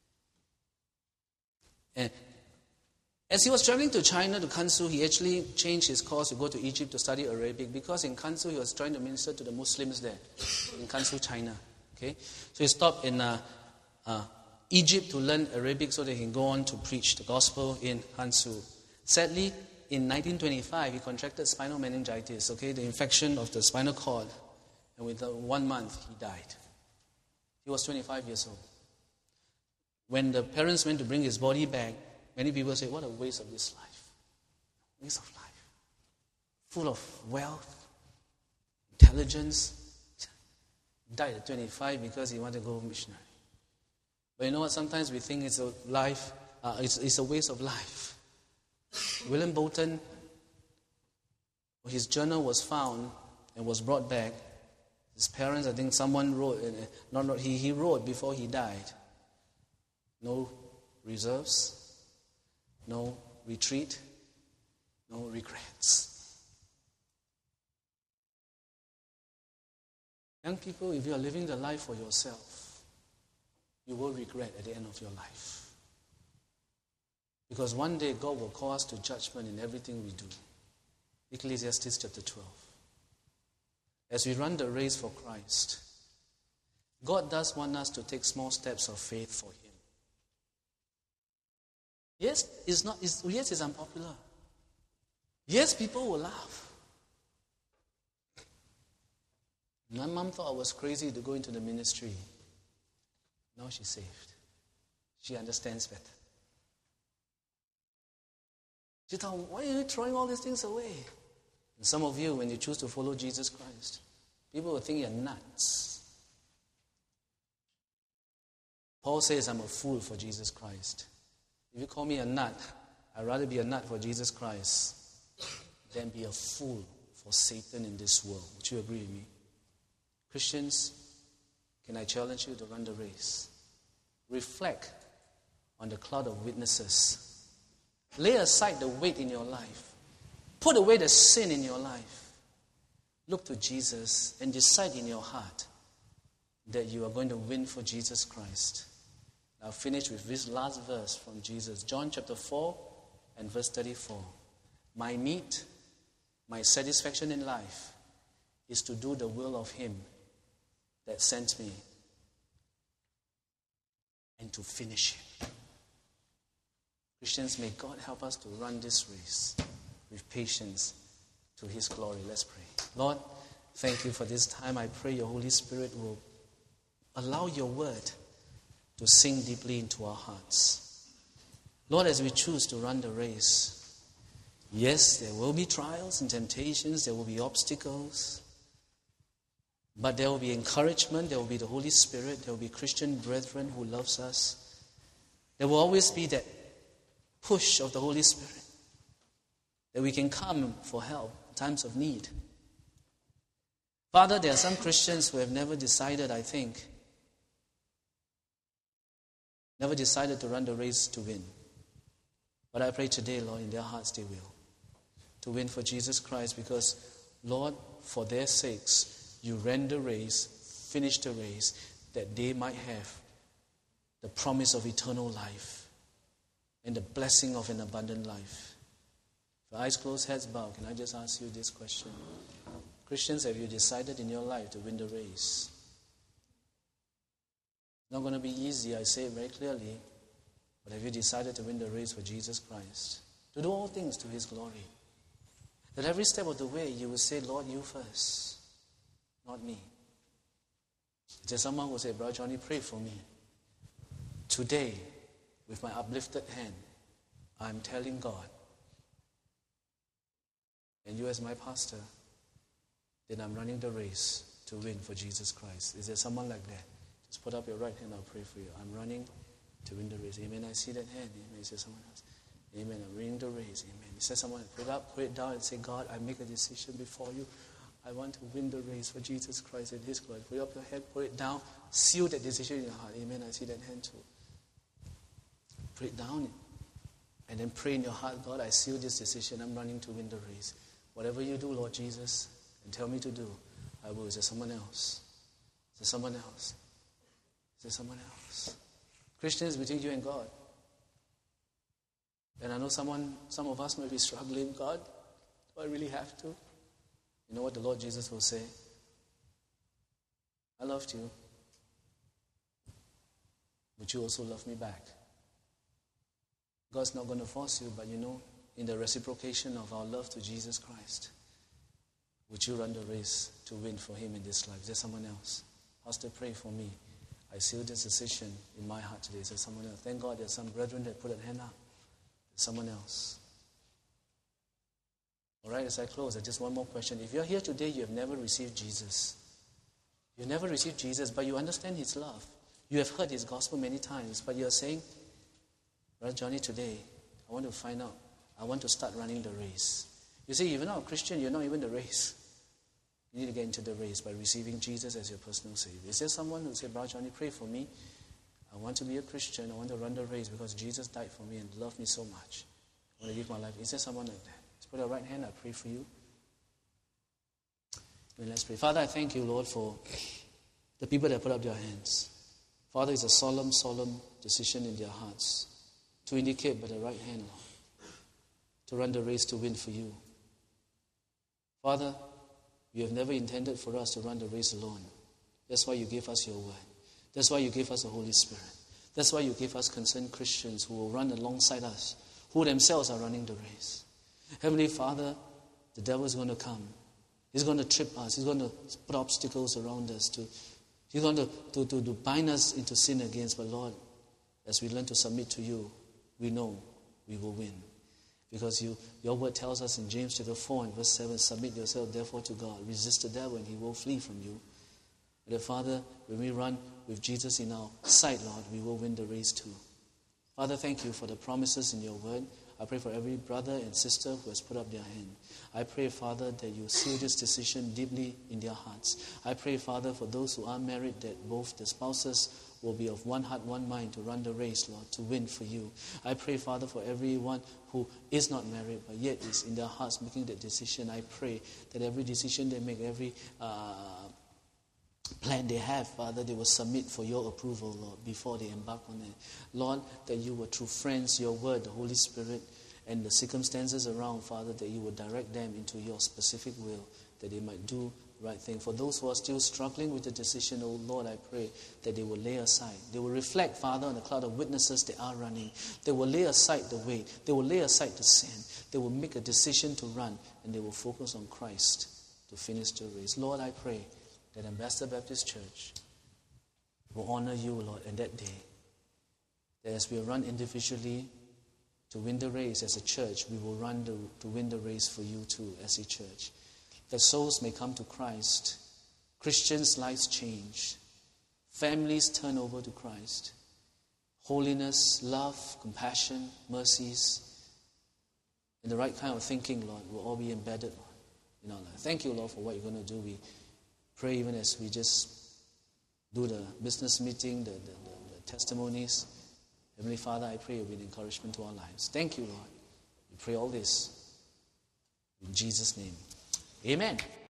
Speaker 1: And as he was traveling to China, to Kansu, he actually changed his course to go to Egypt to study Arabic, because in Kansu he was trying to minister to the Muslims there, in Kansu, China. Okay, so he stopped in uh, uh, Egypt to learn Arabic so that he can go on to preach the gospel in Kansu. Sadly, in nineteen twenty-five, he contracted spinal meningitis, okay, the infection of the spinal cord, and within one month he died. He was twenty-five years old. When the parents went to bring his body back, many people say, what a waste of this life. Waste of life. Full of wealth, intelligence. Died at twenty-five because he wanted to go missionary. But you know what? Sometimes we think it's a life, uh, it's, it's a waste of life. William Bolton, his journal was found and was brought back. His parents, I think someone wrote, uh, not, not he, he wrote before he died. No reserves, no retreat, no regrets. Young people, if you are living the life for yourself, you will regret at the end of your life. Because one day God will call us to judgment in everything we do. Ecclesiastes chapter twelve. As we run the race for Christ, God does want us to take small steps of faith for Him. Yes, it's not. It's, yes, it's unpopular. Yes, people will laugh. My mom thought I was crazy to go into the ministry. Now she's saved. She understands better. She thought, why are you throwing all these things away? And some of you, when you choose to follow Jesus Christ, people will think you're nuts. Paul says, I'm a fool for Jesus Christ. If you call me a nut, I'd rather be a nut for Jesus Christ than be a fool for Satan in this world. Would you agree with me? Christians, can I challenge you to run the race? Reflect on the cloud of witnesses. Lay aside the weight in your life. Put away the sin in your life. Look to Jesus and decide in your heart that you are going to win for Jesus Christ. I'll finish with this last verse from Jesus. John chapter four and verse thirty-four. My meat, my satisfaction in life is to do the will of Him that sent me and to finish it. Christians, may God help us to run this race with patience to His glory. Let's pray. Lord, thank you for this time. I pray your Holy Spirit will allow your word to sink deeply into our hearts. Lord, as we choose to run the race, yes, there will be trials and temptations, there will be obstacles, but there will be encouragement, there will be the Holy Spirit, there will be Christian brethren who loves us. There will always be that push of the Holy Spirit that we can come for help in times of need. Father, there are some Christians who have never decided, I think, never decided to run the race to win. But I pray today, Lord, in their hearts they will. To win for Jesus Christ because, Lord, for their sakes, you ran the race, finished the race, that they might have the promise of eternal life and the blessing of an abundant life. For eyes closed, heads bowed, can I just ask you this question? Christians, have you decided in your life to win the race? Not going to be easy, I say it very clearly. But have you decided to win the race for Jesus Christ? To do all things to His glory. That every step of the way you will say, Lord, you first, not me. Is there someone who will say, Brother Johnny, pray for me. Today, with my uplifted hand, I'm telling God, and you as my pastor, that I'm running the race to win for Jesus Christ. Is there someone like that? Just put up your right hand, I'll pray for you. I'm running to win the race. Amen. I see that hand. Amen. Is there someone else? Amen. I'm running the race. Amen. Is there someone? Put it up, put it down and say, God, I make a decision before you. I want to win the race for Jesus Christ and His glory. Put up your head, put it down, seal that decision in your heart. Amen. I see that hand too. Put it down and then pray in your heart, God, I seal this decision. I'm running to win the race. Whatever you do, Lord Jesus, and tell me to do, I will. Is there someone else? Is there someone else? Is there someone else? Christians, between you and God. And I know someone, some of us might be struggling. God, do I really have to? You know what the Lord Jesus will say? I loved you, but you also love me back. God's not going to force you, but you know, in the reciprocation of our love to Jesus Christ, would you run the race to win for Him in this life? Is there someone else? Pastor, pray for me. I seal this decision in my heart today. Is there someone else? Thank God there's some brethren that put a hand up. There's someone else. All right, as I close, just one more question. If you're here today, you have never received Jesus. You've never received Jesus, but you understand His love. You have heard His gospel many times, but you're saying, Brother Johnny, today, I want to find out. I want to start running the race. You see, if you're not a Christian, you're not even the race. You need to get into the race by receiving Jesus as your personal Savior. Is there someone who say, Brother Johnny, pray for me. I want to be a Christian. I want to run the race because Jesus died for me and loved me so much. I want to give my life. Is there someone like that? Just put your right hand. I pray for you. Well, let's pray. Father, I thank you, Lord, for the people that put up their hands. Father, it's a solemn, solemn decision in their hearts to indicate by the right hand, Lord, to run the race to win for you. Father, you have never intended for us to run the race alone. That's why you gave us your word. That's why you gave us the Holy Spirit. That's why you gave us concerned Christians who will run alongside us, who themselves are running the race. Heavenly Father, the devil is going to come. He's going to trip us. He's going to put obstacles around us. To, he's going to, to, to, to bind us into sin against. But Lord, as we learn to submit to you, we know we will win. Because you, your word tells us in James chapter four and verse seven, submit yourself therefore to God. Resist the devil and he will flee from you. But Father, when we run with Jesus in our sight, Lord, we will win the race too. Father, thank you for the promises in your word. I pray for every brother and sister who has put up their hand. I pray, Father, that you seal this decision deeply in their hearts. I pray, Father, for those who are married, that both the spouses will be of one heart, one mind to run the race, Lord, to win for you. I pray, Father, for everyone who is not married, but yet is in their hearts making that decision. I pray that every decision they make, every uh, plan they have, Father, they will submit for your approval, Lord, before they embark on it. Lord, that you will, through friends, your word, the Holy Spirit, and the circumstances around, Father, that you will direct them into your specific will, that they might do the right thing. For those who are still struggling with the decision, oh Lord, I pray that they will lay aside. They will reflect, Father, on the cloud of witnesses they are running. They will lay aside the weight. They will lay aside the sin. They will make a decision to run, and they will focus on Christ to finish the race. Lord, I pray that Ambassador Baptist Church will honor you, Lord, in that day. That as we run individually to win the race as a church, we will run the, to win the race for you too as a church. That souls may come to Christ, Christians' lives change, families turn over to Christ. Holiness, love, compassion, mercies, and the right kind of thinking, Lord, will all be embedded, Lord, in our life. Thank you, Lord, for what you're going to do. We pray even as we just do the business meeting, the, the, the, the testimonies. Heavenly Father, I pray it will be an encouragement to our lives. Thank you, Lord. We pray all this in Jesus' name. Amen.